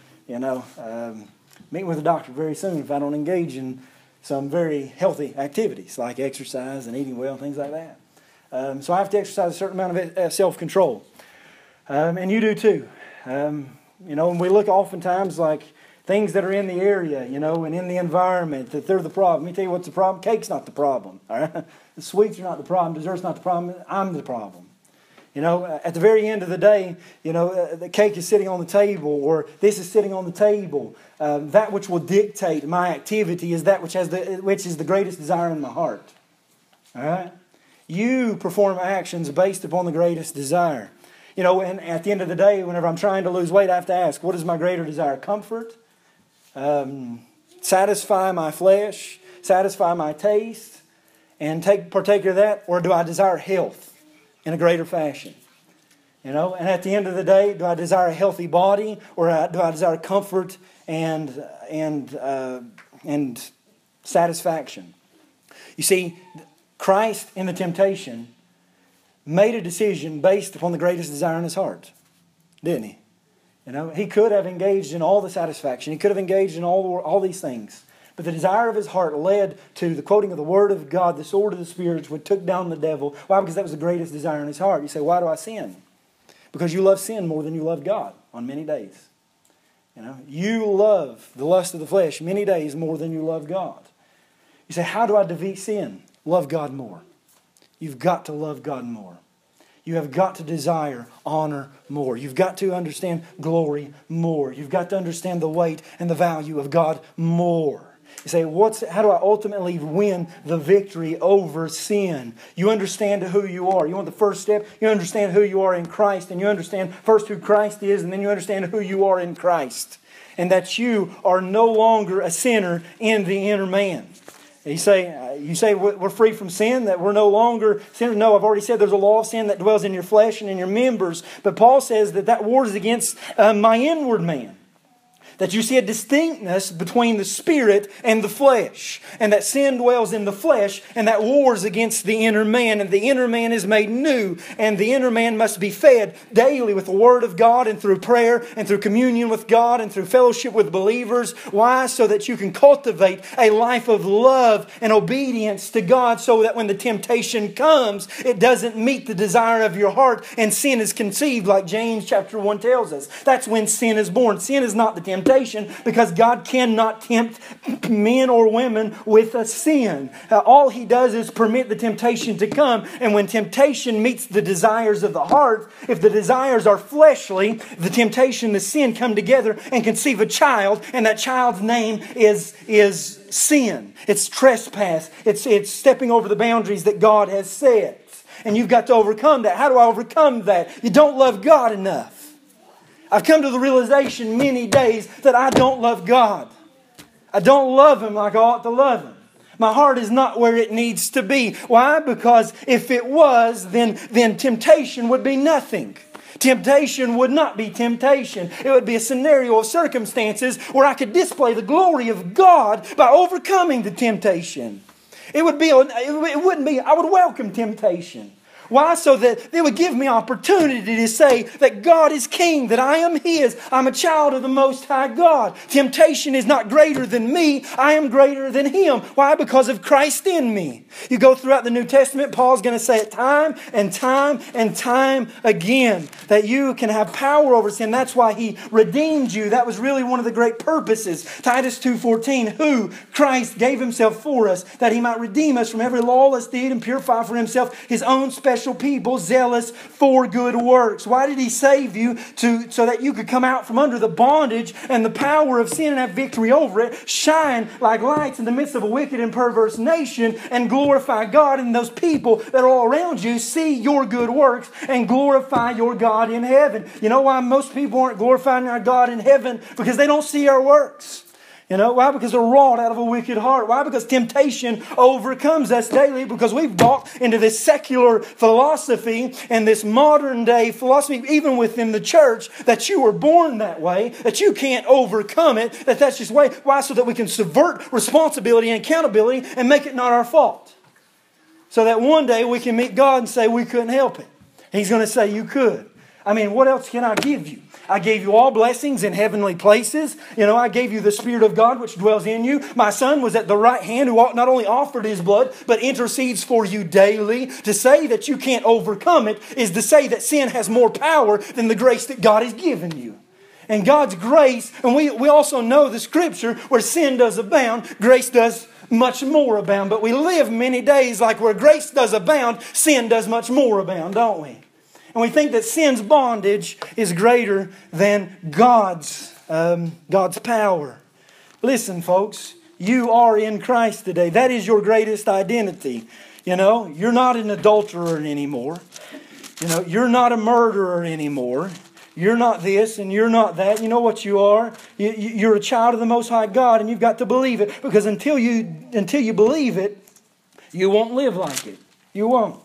meeting with a doctor very soon if I don't engage in some very healthy activities like exercise and eating well, things like that. So I have to exercise a certain amount of self-control. And you do too. And we look oftentimes like things that are in the area, and in the environment, that they're the problem. Let me tell you what's the problem. Cake's not the problem. All right? The sweets are not the problem. Dessert's not the problem. I'm the problem. At the very end of the day, the cake is sitting on the table, or this is sitting on the table. That which will dictate my activity is that which is the greatest desire in my heart. All right? You perform actions based upon the greatest desire. And at the end of the day, whenever I'm trying to lose weight, I have to ask, what is my greater desire? Comfort? Satisfy my flesh? Satisfy my taste? And partake of that? Or do I desire health in a greater fashion? And at the end of the day, do I desire a healthy body, or do I desire comfort and satisfaction? You see, Christ in the temptation made a decision based upon the greatest desire in his heart, didn't he? He could have engaged in all the satisfaction. He could have engaged in all these things. But the desire of his heart led to the quoting of the Word of God, the sword of the Spirit, which took down the devil. Why? Because that was the greatest desire in his heart. You say, why do I sin? Because you love sin more than you love God on many days. You love the lust of the flesh many days more than you love God. You say, how do I defeat sin? Love God more. You've got to love God more. You have got to desire honor more. You've got to understand glory more. You've got to understand the weight and the value of God more. You say, how do I ultimately win the victory over sin? You understand who you are. You want the first step? You understand who you are in Christ. And you understand first who Christ is, and then you understand who you are in Christ. And that you are no longer a sinner in the inner man. You say we're free from sin, that we're no longer sinners. No, I've already said there's a law of sin that dwells in your flesh and in your members. But Paul says that wars against my inward man. That you see a distinctness between the spirit and the flesh. And that sin dwells in the flesh, and that wars against the inner man. And the inner man is made new. And the inner man must be fed daily with the Word of God, and through prayer, and through communion with God, and through fellowship with believers. Why? So that you can cultivate a life of love and obedience to God, so that when the temptation comes, it doesn't meet the desire of your heart, and sin is conceived, like James chapter 1 tells us. That's when sin is born. Sin is not the temptation, because God cannot tempt men or women with a sin. All He does is permit the temptation to come. And when temptation meets the desires of the heart, if the desires are fleshly, the temptation, the sin come together and conceive a child. And that child's name is sin. It's trespass. It's stepping over the boundaries that God has set. And you've got to overcome that. How do I overcome that? You don't love God enough. I've come to the realization many days that I don't love God. I don't love Him like I ought to love Him. My heart is not where it needs to be. Why? Because if it was, then temptation would be nothing. Temptation would not be temptation. It would be a scenario of circumstances where I could display the glory of God by overcoming the temptation. It wouldn't be, I would welcome temptation. Why? So that they would give me opportunity to say that God is King, that I am His. I'm a child of the Most High God. Temptation is not greater than me. I am greater than Him. Why? Because of Christ in me. You go throughout the New Testament, Paul's going to say it time and time and time again, that you can have power over sin. That's why He redeemed you. That was really one of the great purposes. Titus 2:14, who Christ gave Himself for us, that He might redeem us from every lawless deed and purify for Himself His own special people, zealous for good works. Why did He save you? So that you could come out from under the bondage and the power of sin and have victory over it, shine like lights in the midst of a wicked and perverse nation, and glorify God. And those people that are all around you see your good works and glorify your God in heaven. You know why most people aren't glorifying our God in heaven? Because they don't see our works. You know, why? Because they're wrought out of a wicked heart. Why? Because temptation overcomes us daily, because we've bought into this secular philosophy and this modern day philosophy, even within the church, that you were born that way, that you can't overcome it, that's just way. Why? So that we can subvert responsibility and accountability and make it not our fault. So that one day we can meet God and say we couldn't help it. He's going to say you could. I mean, what else can I give you? I gave you all blessings in heavenly places. You know, I gave you the Spirit of God which dwells in you. My Son was at the right hand, who not only offered His blood, but intercedes for you daily. To say that you can't overcome it is to say that sin has more power than the grace that God has given you. And God's grace, and we also know the Scripture, where sin does abound, grace does much more abound. But we live many days like where grace does abound, sin does much more abound, don't we? And we think that sin's bondage is greater than God's power. Listen, folks, you are in Christ today. That is your greatest identity. You know, you're not an adulterer anymore. You know, you're not a murderer anymore. You're not this and you're not that. You know what you are? You're a child of the Most High God, and you've got to believe it. Because until you believe it, you won't live like it. You won't.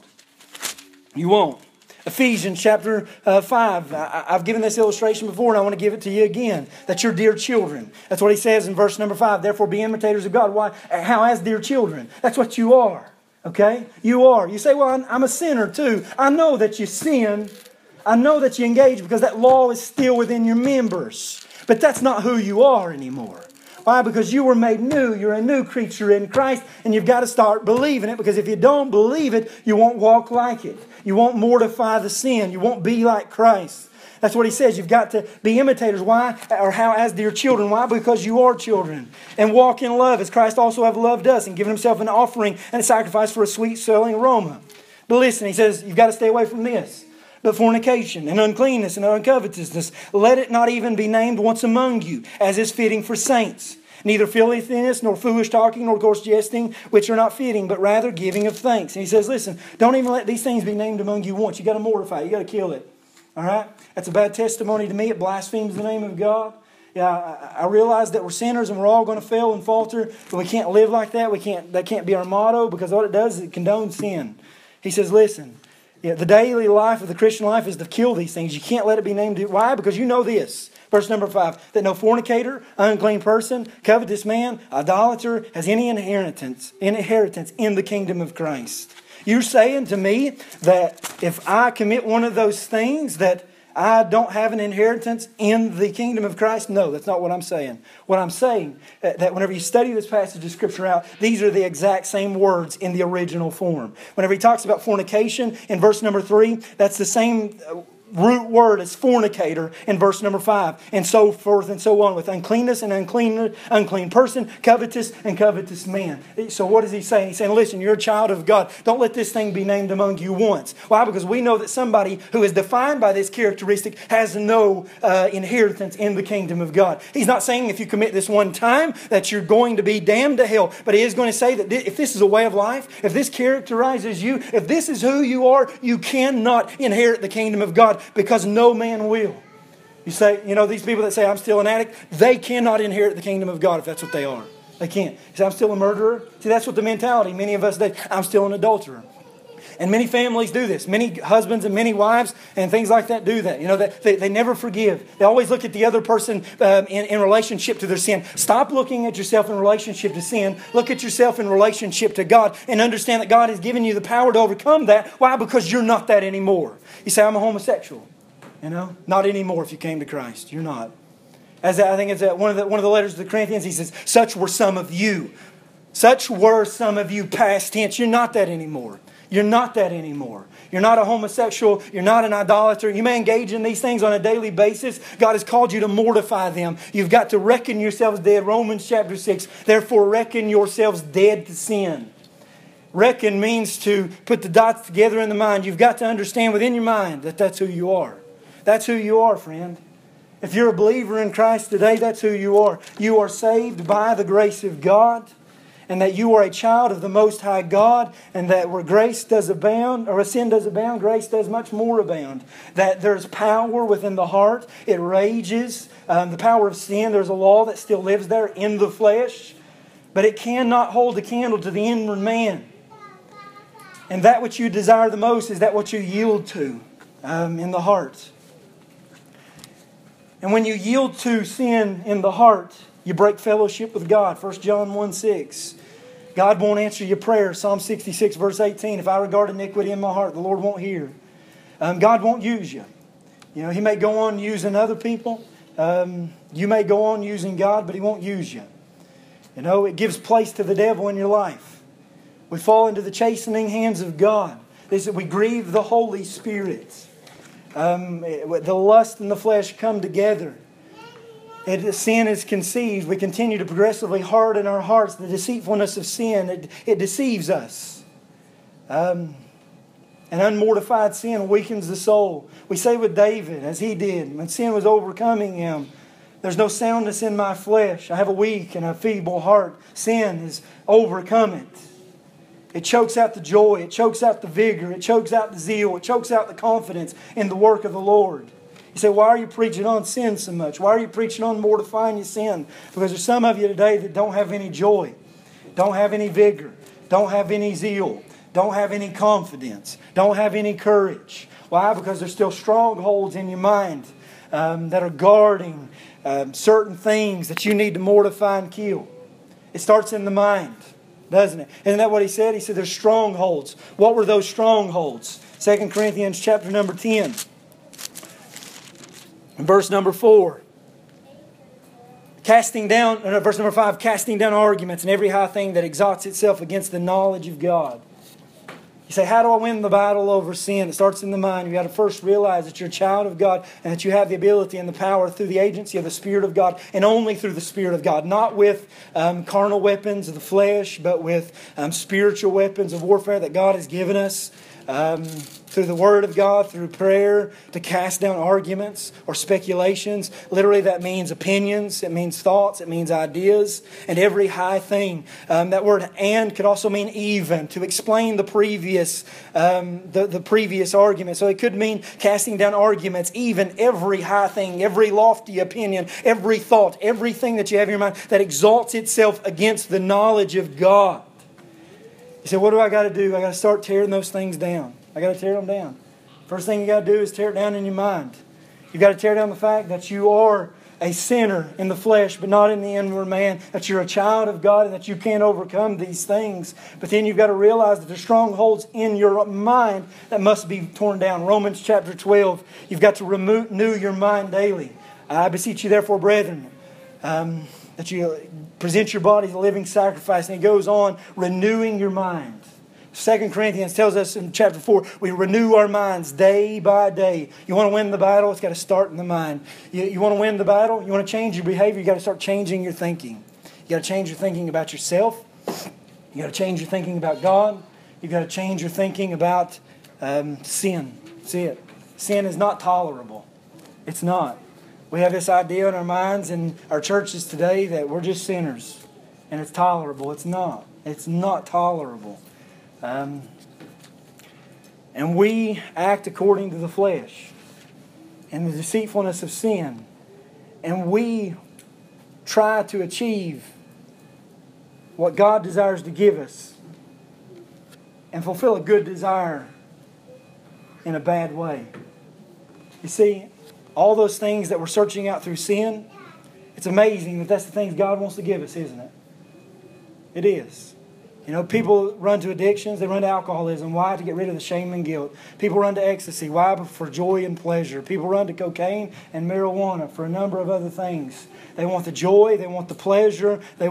You won't. Ephesians chapter 5. I've given this illustration before, and I want to give it to you again. That you're dear children. That's what he says in verse number 5. Therefore be imitators of God. Why? How as dear children? That's what you are. Okay? You are. You say, well, I'm a sinner too. I know that you sin. I know that you engage because that law is still within your members. But that's not who you are anymore. Why? Because you were made new. You're a new creature in Christ, and you've got to start believing it, because if you don't believe it, you won't walk like it. You won't mortify the sin. You won't be like Christ. That's what he says. You've got to be imitators. Why? Or how as dear children. Why? Because you are children. And walk in love as Christ also have loved us and given Himself an offering and a sacrifice for a sweet-smelling aroma. But listen, he says, you've got to stay away from this. But fornication and uncleanness and uncovetousness, let it not even be named once among you, as is fitting for saints. Neither filthiness, nor foolish talking, nor coarse jesting, which are not fitting, but rather giving of thanks. And he says, listen, don't even let these things be named among you once. You've got to mortify it. You've got to kill it. All right? That's a bad testimony to me. It blasphemes the name of God. Yeah, I realize that we're sinners and we're all going to fail and falter, but we can't live like that. That can't be our motto, because what it does is it condones sin. He says, listen, the daily life of the Christian life is to kill these things. You can't let it be named. Why? Because you know this. Verse number 5, that no fornicator, unclean person, covetous man, idolater has any inheritance in the kingdom of Christ. You're saying to me that if I commit one of those things that I don't have an inheritance in the kingdom of Christ? No, that's not what I'm saying. What I'm saying, that whenever you study this passage of Scripture out, these are the exact same words in the original form. Whenever he talks about fornication in verse number 3, that's the same root word as fornicator in verse number 5, and so forth and so on, with uncleanness and unclean person, covetous and covetous man. So what is he saying? He's saying, listen, you're a child of God. Don't let this thing be named among you once. Why? Because we know that somebody who is defined by this characteristic has no inheritance in the kingdom of God. He's not saying if you commit this one time that you're going to be damned to hell, but he is going to say that if this is a way of life, if this characterizes you, if this is who you are, you cannot inherit the kingdom of God, because no man will. You say, these people that say I'm still an addict, they cannot inherit the kingdom of God if that's what they are. They can't. You say, I'm still a murderer. See, that's what the mentality many of us do. I'm still an adulterer. And many families do this. Many husbands and many wives and things like that do that. You know, they never forgive. They always look at the other person in relationship to their sin. Stop looking at yourself in relationship to sin. Look at yourself in relationship to God and understand that God has given you the power to overcome that. Why? Because you're not that anymore. You say, I'm a homosexual. You know, not anymore if you came to Christ. You're not. As I think it's one of the letters to the Corinthians, he says, such were some of you. Such were some of you, past tense. You're not that anymore. You're not that anymore. You're not a homosexual. You're not an idolater. You may engage in these things on a daily basis. God has called you to mortify them. You've got to reckon yourselves dead. Romans chapter 6. Therefore reckon yourselves dead to sin. Reckon means to put the dots together in the mind. You've got to understand within your mind that that's who you are. That's who you are, friend. If you're a believer in Christ today, that's who you are. You are saved by the grace of God. And that you are a child of the Most High God, and that where grace does abound, or sin does abound, grace does much more abound. That there's power within the heart. It rages. The power of sin, there's a law that still lives there in the flesh. But it cannot hold a candle to the inward man. And that which you desire the most is that what you yield to in the heart. And when you yield to sin in the heart, you break fellowship with God. 1 John 1:6. God won't answer your prayer. Psalm 66 verse 18. If I regard iniquity in my heart, the Lord won't hear. God won't use you. You know, He may go on using other people. You may go on using God, but He won't use you. You know, it gives place to the devil in your life. We fall into the chastening hands of God. We grieve the Holy Spirit. The lust and the flesh come together. Sin is conceived. We continue to progressively harden our hearts. The deceitfulness of sin, it deceives us. An unmortified sin weakens the soul. We say with David, as he did, when sin was overcoming him, there's no soundness in my flesh. I have a weak and a feeble heart. Sin has overcome it. It chokes out the joy. It chokes out the vigor. It chokes out the zeal. It chokes out the confidence in the work of the Lord. You say, why are you preaching on sin so much? Why are you preaching on mortifying your sin? Because there's some of you today that don't have any joy, don't have any vigor, don't have any zeal, don't have any confidence, don't have any courage. Why? Because there's still strongholds in your mind that are guarding certain things that you need to mortify and kill. It starts in the mind, doesn't it? Isn't that what he said? He said there's strongholds. What were those strongholds? 2 Corinthians chapter number 10. Verse number 4. Verse number 5. Casting down arguments and every high thing that exalts itself against the knowledge of God. You say, how do I win the battle over sin? It starts in the mind. You've got to first realize that you're a child of God and that you have the ability and the power through the agency of the Spirit of God, and only through the Spirit of God. Not with carnal weapons of the flesh, but with spiritual weapons of warfare that God has given us. Through the Word of God, through prayer, to cast down arguments or speculations. Literally that means opinions, it means thoughts, it means ideas, and every high thing. That word "and" could also mean even, to explain the previous argument. So it could mean casting down arguments, even every high thing, every lofty opinion, every thought, everything that you have in your mind that exalts itself against the knowledge of God. You say, what do I got to do? I got to start tearing those things down. I got to tear them down. First thing you got to do is tear it down in your mind. You've got to tear down the fact that you are a sinner in the flesh, but not in the inward man. That you're a child of God and that you can't overcome these things. But then you've got to realize that there's strongholds in your mind that must be torn down. Romans chapter 12. You've got to renew your mind daily. I beseech you therefore, brethren, that you present your body as a living sacrifice. And he goes on, renewing your mind. 2 Corinthians tells us in chapter 4, we renew our minds day by day. You want to win the battle? It's got to start in the mind. You want to win the battle? You want to change your behavior? You've got to start changing your thinking. You've got to change your thinking about yourself. You've got to change your thinking about God. You've got to change your thinking about sin. See it. Sin is not tolerable. It's not. We have this idea in our minds and our churches today that we're just sinners and it's tolerable. It's not. It's not tolerable. And we act according to the flesh and the deceitfulness of sin. And we try to achieve what God desires to give us and fulfill a good desire in a bad way. You see, all those things that we're searching out through sin, it's amazing that that's the things God wants to give us, isn't it? It is. You know, people run to addictions. They run to alcoholism. Why? To get rid of the shame and guilt. People run to ecstasy. Why? For joy and pleasure. People run to cocaine and marijuana for a number of other things. They want the joy. They want the pleasure. They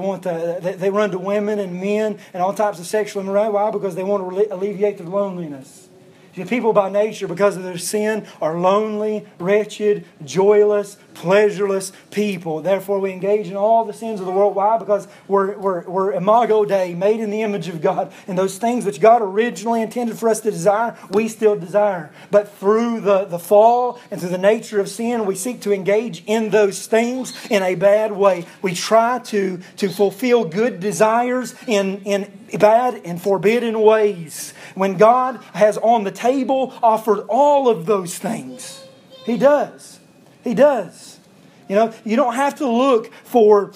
run to women and men and all types of sexual immorality. Why? Because they want to alleviate their loneliness. See, people by nature, because of their sin, are lonely, wretched, joyless, pleasureless people. Therefore, we engage in all the sins of the world. Why? Because we're imago Dei, made in the image of God. And those things which God originally intended for us to desire, we still desire. But through the fall and through the nature of sin, we seek to engage in those things in a bad way. We try to fulfill good desires in bad and forbidden ways. When God has on the table offered all of those things. He does. He does. You know, you don't have to look for...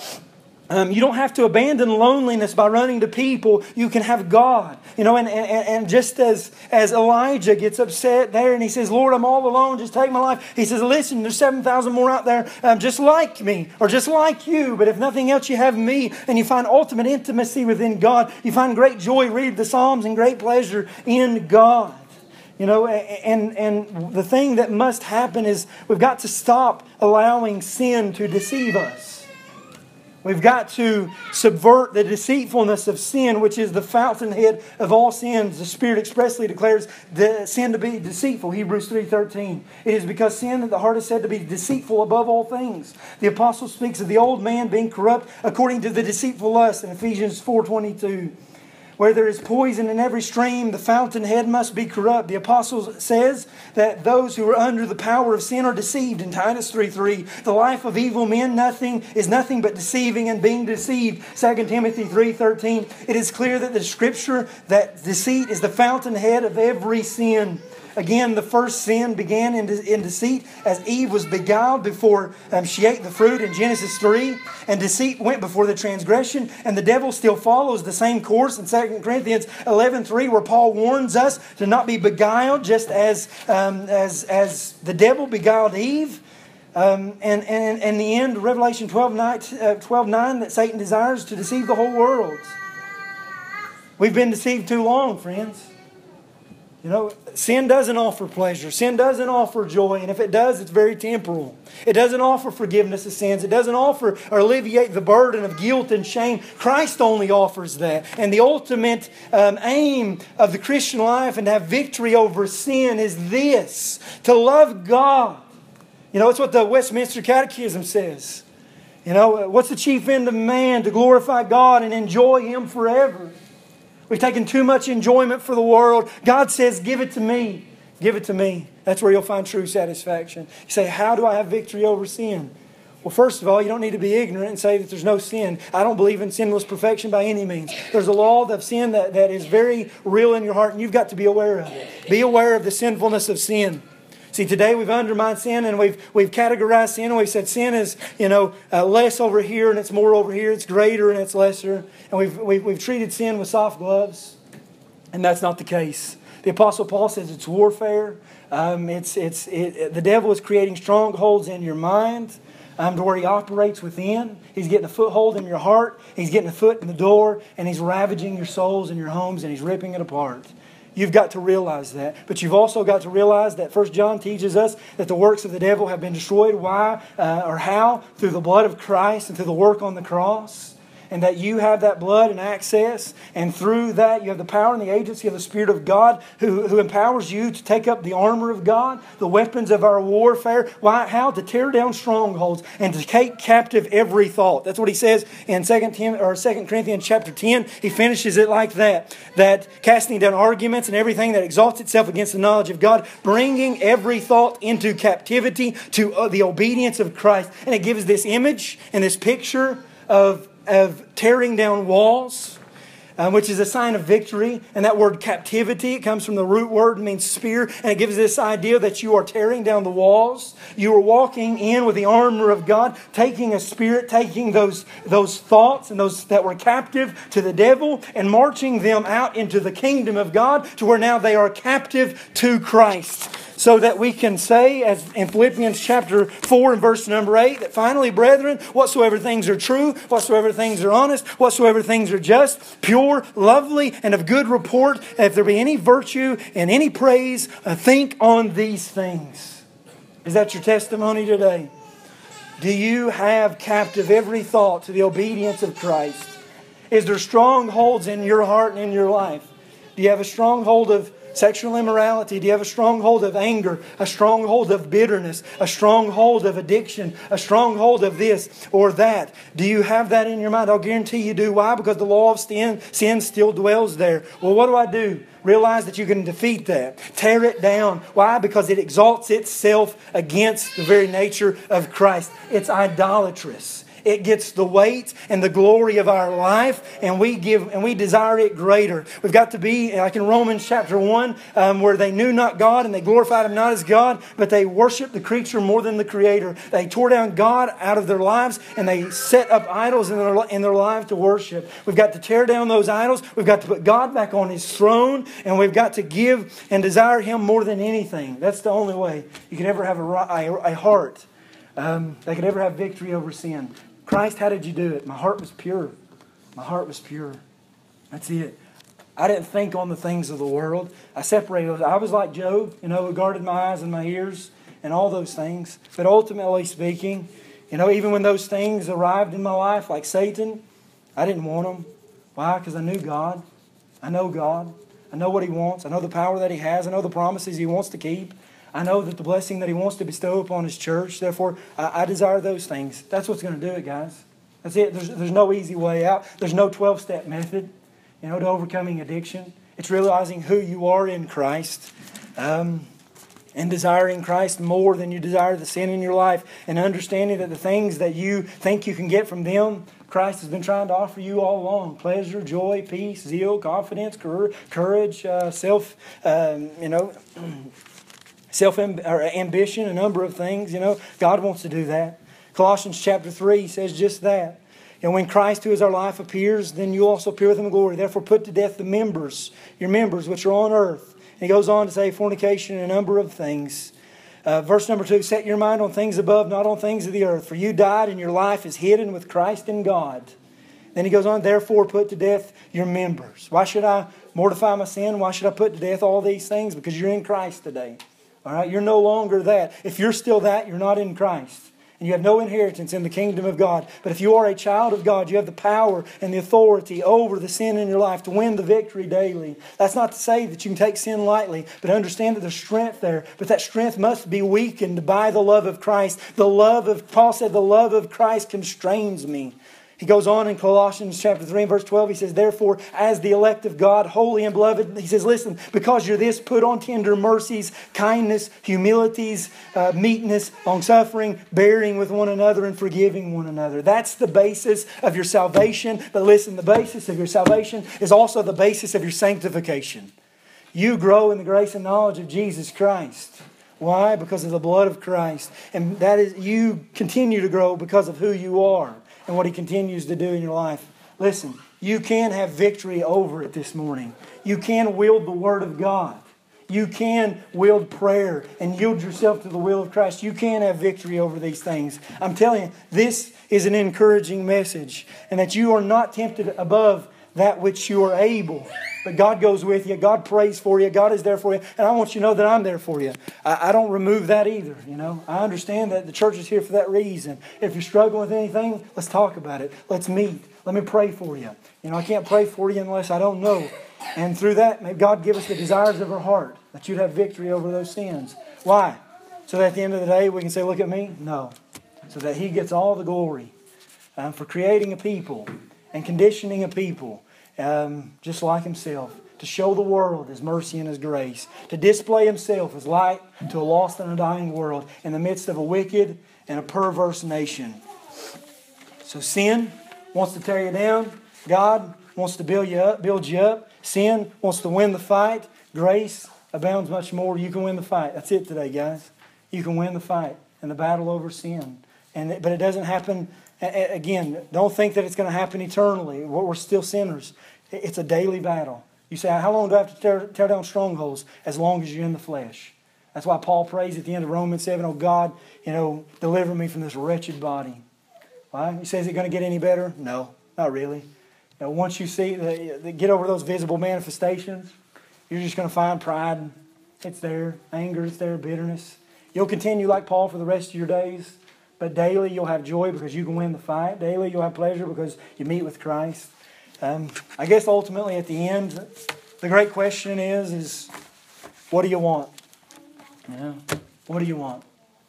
you don't have to abandon loneliness by running to people. You can have God. You know, and just as Elijah gets upset there and he says, Lord, I'm all alone, just take my life. He says, listen, there's 7,000 more out there just like me or just like you. But if nothing else, you have me. And you find ultimate intimacy within God. You find great joy, read the Psalms, and great pleasure in God. You know, and the thing that must happen is we've got to stop allowing sin to deceive us. We've got to subvert the deceitfulness of sin, which is the fountainhead of all sins. The Spirit expressly declares the sin to be deceitful. Hebrews 3:13. It is because sin that the heart is said to be deceitful above all things. The apostle speaks of the old man being corrupt according to the deceitful lust in Ephesians 4:22. Where there is poison in every stream, the fountainhead must be corrupt. The apostle says that those who are under the power of sin are deceived in Titus 3:3. The life of evil men is nothing but deceiving and being deceived. 2 Timothy 3:13. It is clear that the Scripture that deceit is the fountainhead of every sin. Again, the first sin began in deceit as Eve was beguiled before she ate the fruit in Genesis 3. And deceit went before the transgression. And the devil still follows the same course in 2 Corinthians 11:3, where Paul warns us to not be beguiled just as the devil beguiled Eve. And in the end, Revelation 12:9, that Satan desires to deceive the whole world. We've been deceived too long, friends. You know, sin doesn't offer pleasure. Sin doesn't offer joy. And if it does, it's very temporal. It doesn't offer forgiveness of sins. It doesn't offer or alleviate the burden of guilt and shame. Christ only offers that. And the ultimate aim of the Christian life and to have victory over sin is this: to love God. You know, it's what the Westminster Catechism says. You know, what's the chief end of man? To glorify God and enjoy Him forever. We've taken too much enjoyment for the world. God says, give it to me. Give it to me. That's where you'll find true satisfaction. You say, how do I have victory over sin? Well, first of all, you don't need to be ignorant and say that there's no sin. I don't believe in sinless perfection by any means. There's a law of sin that is very real in your heart, and you've got to be aware of it. Be aware of the sinfulness of sin. See, today we've undermined sin and we've categorized sin and we've said sin is, less over here and it's more over here. It's greater and it's lesser. And we've treated sin with soft gloves. And that's not the case. The Apostle Paul says it's warfare. The devil is creating strongholds in your mind to where he operates within. He's getting a foothold in your heart. He's getting a foot in the door. And he's ravaging your souls and your homes and he's ripping it apart. You've got to realize that. But you've also got to realize that 1 John teaches us that the works of the devil have been destroyed. Why or how? Through the blood of Christ and through the work on the cross. And that you have that blood and access. And through that you have the power and the agency of the Spirit of God who empowers you to take up the armor of God, the weapons of our warfare. Why? How? To tear down strongholds and to take captive every thought. That's what he says in 2 Corinthians chapter 10. He finishes it like that. That casting down arguments and everything that exalts itself against the knowledge of God, bringing every thought into captivity to the obedience of Christ. And it gives this image and this picture of tearing down walls. which is a sign of victory. And that word captivity, it comes from the root word, it means spear. And it gives this idea that you are tearing down the walls. You are walking in with the armor of God, taking a spirit, taking those thoughts and those that were captive to the devil and marching them out into the kingdom of God to where now they are captive to Christ. So that we can say, as in Philippians chapter 4 and verse number 8, that finally, brethren, whatsoever things are true, whatsoever things are honest, whatsoever things are just, pure, lovely, and of good report, if there be any virtue and any praise, think on these things. Is that your testimony today? Do you have captive every thought to the obedience of Christ? Is there strongholds in your heart and in your life? Do you have a stronghold of sexual immorality? Do you have a stronghold of anger? A stronghold of bitterness? A stronghold of addiction? A stronghold of this or that? Do you have that in your mind? I'll guarantee you do. Why? Because the law of sin still dwells there. Well, what do? Realize that you can defeat that. Tear it down. Why? Because it exalts itself against the very nature of Christ. It's idolatrous. It gets the weight and the glory of our life, and we desire it greater. We've got to be like in Romans chapter 1, where they knew not God and they glorified Him not as God, but they worshiped the creature more than the Creator. They tore down God out of their lives and they set up idols in their lives to worship. We've got to tear down those idols. We've got to put God back on His throne, and we've got to give and desire Him more than anything. That's the only way you can ever have a heart that could ever have victory over sin. Christ, how did you do it? My heart was pure. My heart was pure. That's it. I didn't think on the things of the world. I separated those. I was like Job, who guarded my eyes and my ears and all those things. But ultimately speaking, even when those things arrived in my life, like Satan, I didn't want them. Why? Because I knew God. I know God. I know what He wants. I know the power that He has. I know the promises He wants to keep. I know that the blessing that He wants to bestow upon His church. Therefore, I desire those things. That's what's going to do it, guys. That's it. There's no easy way out. There's no 12-step method, to overcoming addiction. It's realizing who you are in Christ, and desiring Christ more than you desire the sin in your life, and understanding that the things that you think you can get from them, Christ has been trying to offer you all along. Pleasure, joy, peace, zeal, confidence, courage, ambition, a number of things. God wants to do that. Colossians chapter 3 says just that. And when Christ, who is our life, appears, then you also appear with Him in glory. Therefore put to death your members which are on earth. And he goes on to say fornication and a number of things. Verse number 2, set your mind on things above, not on things of the earth. For you died and your life is hidden with Christ in God. Then he goes on, therefore put to death your members. Why should I mortify my sin? Why should I put to death all these things? Because you're in Christ today. All right, you're no longer that. If you're still that, you're not in Christ. And you have no inheritance in the kingdom of God. But if you are a child of God, you have the power and the authority over the sin in your life to win the victory daily. That's not to say that you can take sin lightly, but understand that there's strength there. But that strength must be weakened by the love of Christ. Paul said, the love of Christ constrains me. He goes on in Colossians chapter 3 and verse 12. He says, therefore, as the elect of God, holy and beloved, he says, listen, because you're this, put on tender mercies, kindness, humilities, meekness, long-suffering, bearing with one another and forgiving one another. That's the basis of your salvation. But listen, the basis of your salvation is also the basis of your sanctification. You grow in the grace and knowledge of Jesus Christ. Why? Because of the blood of Christ. And that is, you continue to grow because of who you are and what He continues to do in your life. Listen, you can have victory over it this morning. You can wield the Word of God. You can wield prayer and yield yourself to the will of Christ. You can have victory over these things. I'm telling you, this is an encouraging message. And that you are not tempted above that which you are able. But God goes with you. God prays for you. God is there for you. And I want you to know that I'm there for you. I don't remove that either. I understand that the church is here for that reason. If you're struggling with anything, let's talk about it. Let's meet. Let me pray for you. I can't pray for you unless I don't know. And through that, may God give us the desires of our heart, that you'd have victory over those sins. Why? So that at the end of the day we can say, look at me? No. So that He gets all the glory for creating a people and conditioning a people just like Himself, to show the world His mercy and His grace, to display Himself as light to a lost and a dying world in the midst of a wicked and a perverse nation. So sin wants to tear you down. God wants to build you up. Sin wants to win the fight. Grace abounds much more. You can win the fight. That's it today, guys. You can win the fight in the battle over sin. But it doesn't happen, again, don't think that it's going to happen eternally. We're still sinners. It's a daily battle. You say, how long do I have to tear down strongholds? As long as you're in the flesh. That's why Paul prays at the end of Romans 7, oh God, deliver me from this wretched body. Why? He says, is it going to get any better? No, not really. Once you see, get over those visible manifestations, you're just going to find pride. It's there. Anger, it's there. Bitterness. You'll continue like Paul for the rest of your days. But daily you'll have joy because you can win the fight. Daily you'll have pleasure because you meet with Christ. I guess ultimately at the end, the great question is what do you want? What do you want?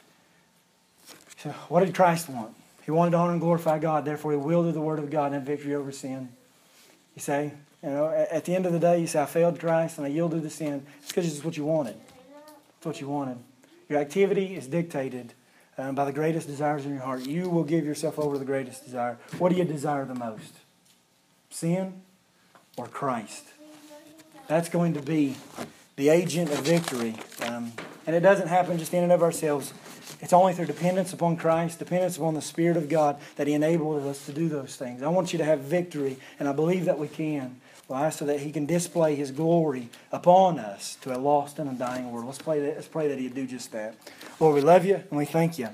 So what did Christ want? He wanted to honor and glorify God. Therefore, He wielded the Word of God and had victory over sin. You say, at the end of the day, you say, I failed Christ and I yielded to sin. It's because it's what you wanted. It's what you wanted. Your activity is dictated by the greatest desires in your heart. You will give yourself over to the greatest desire. What do you desire the most? Sin or Christ? That's going to be the agent of victory. And it doesn't happen just in and of ourselves. It's only through dependence upon Christ, dependence upon the Spirit of God, that He enables us to do those things. I want you to have victory, and I believe that we can. Why? So that He can display His glory upon us to a lost and a dying world. Let's pray that He'd do just that. Lord, we love You and we thank You.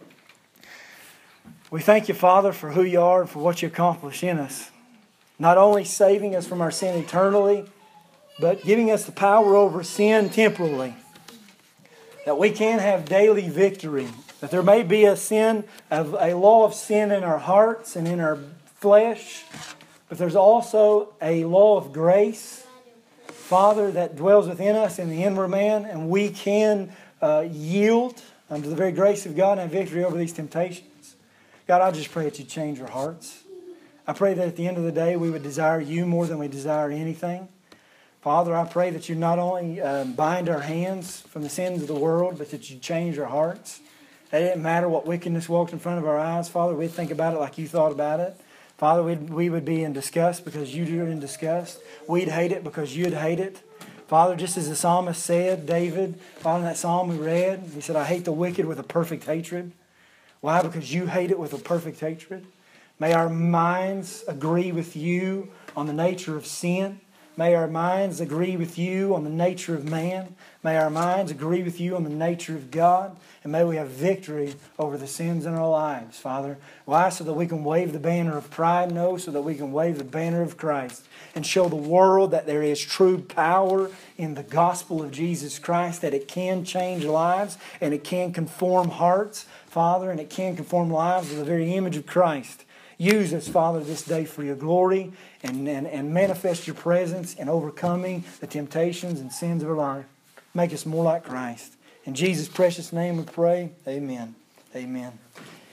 We thank You, Father, for who You are and for what You accomplish in us. Not only saving us from our sin eternally, but giving us the power over sin temporally. That we can have daily victory. That there may be a law of sin in our hearts and in our flesh, but there's also a law of grace, Father, that dwells within us in the inward man, and we can yield unto the very grace of God and have victory over these temptations. God, I just pray that You change our hearts. I pray that at the end of the day we would desire You more than we desire anything. Father, I pray that You not only bind our hands from the sins of the world, but that You change our hearts. That it didn't matter what wickedness walked in front of our eyes, Father. We'd think about it like You thought about it. Father, we would be in disgust because You were in disgust. We'd hate it because You'd hate it. Father, just as the psalmist said, David, Father, in that psalm we read, he said, I hate the wicked with a perfect hatred. Why? Because You hate it with a perfect hatred. May our minds agree with You on the nature of sin. May our minds agree with You on the nature of man. May our minds agree with You on the nature of God. And may we have victory over the sins in our lives, Father. Why? So that we can wave the banner of pride? No, so that we can wave the banner of Christ and show the world that there is true power in the gospel of Jesus Christ, that it can change lives and it can conform hearts, Father, and it can conform lives to the very image of Christ. Use us, Father, this day for Your glory and manifest Your presence in overcoming the temptations and sins of our life. Make us more like Christ. In Jesus' precious name we pray. Amen. Amen.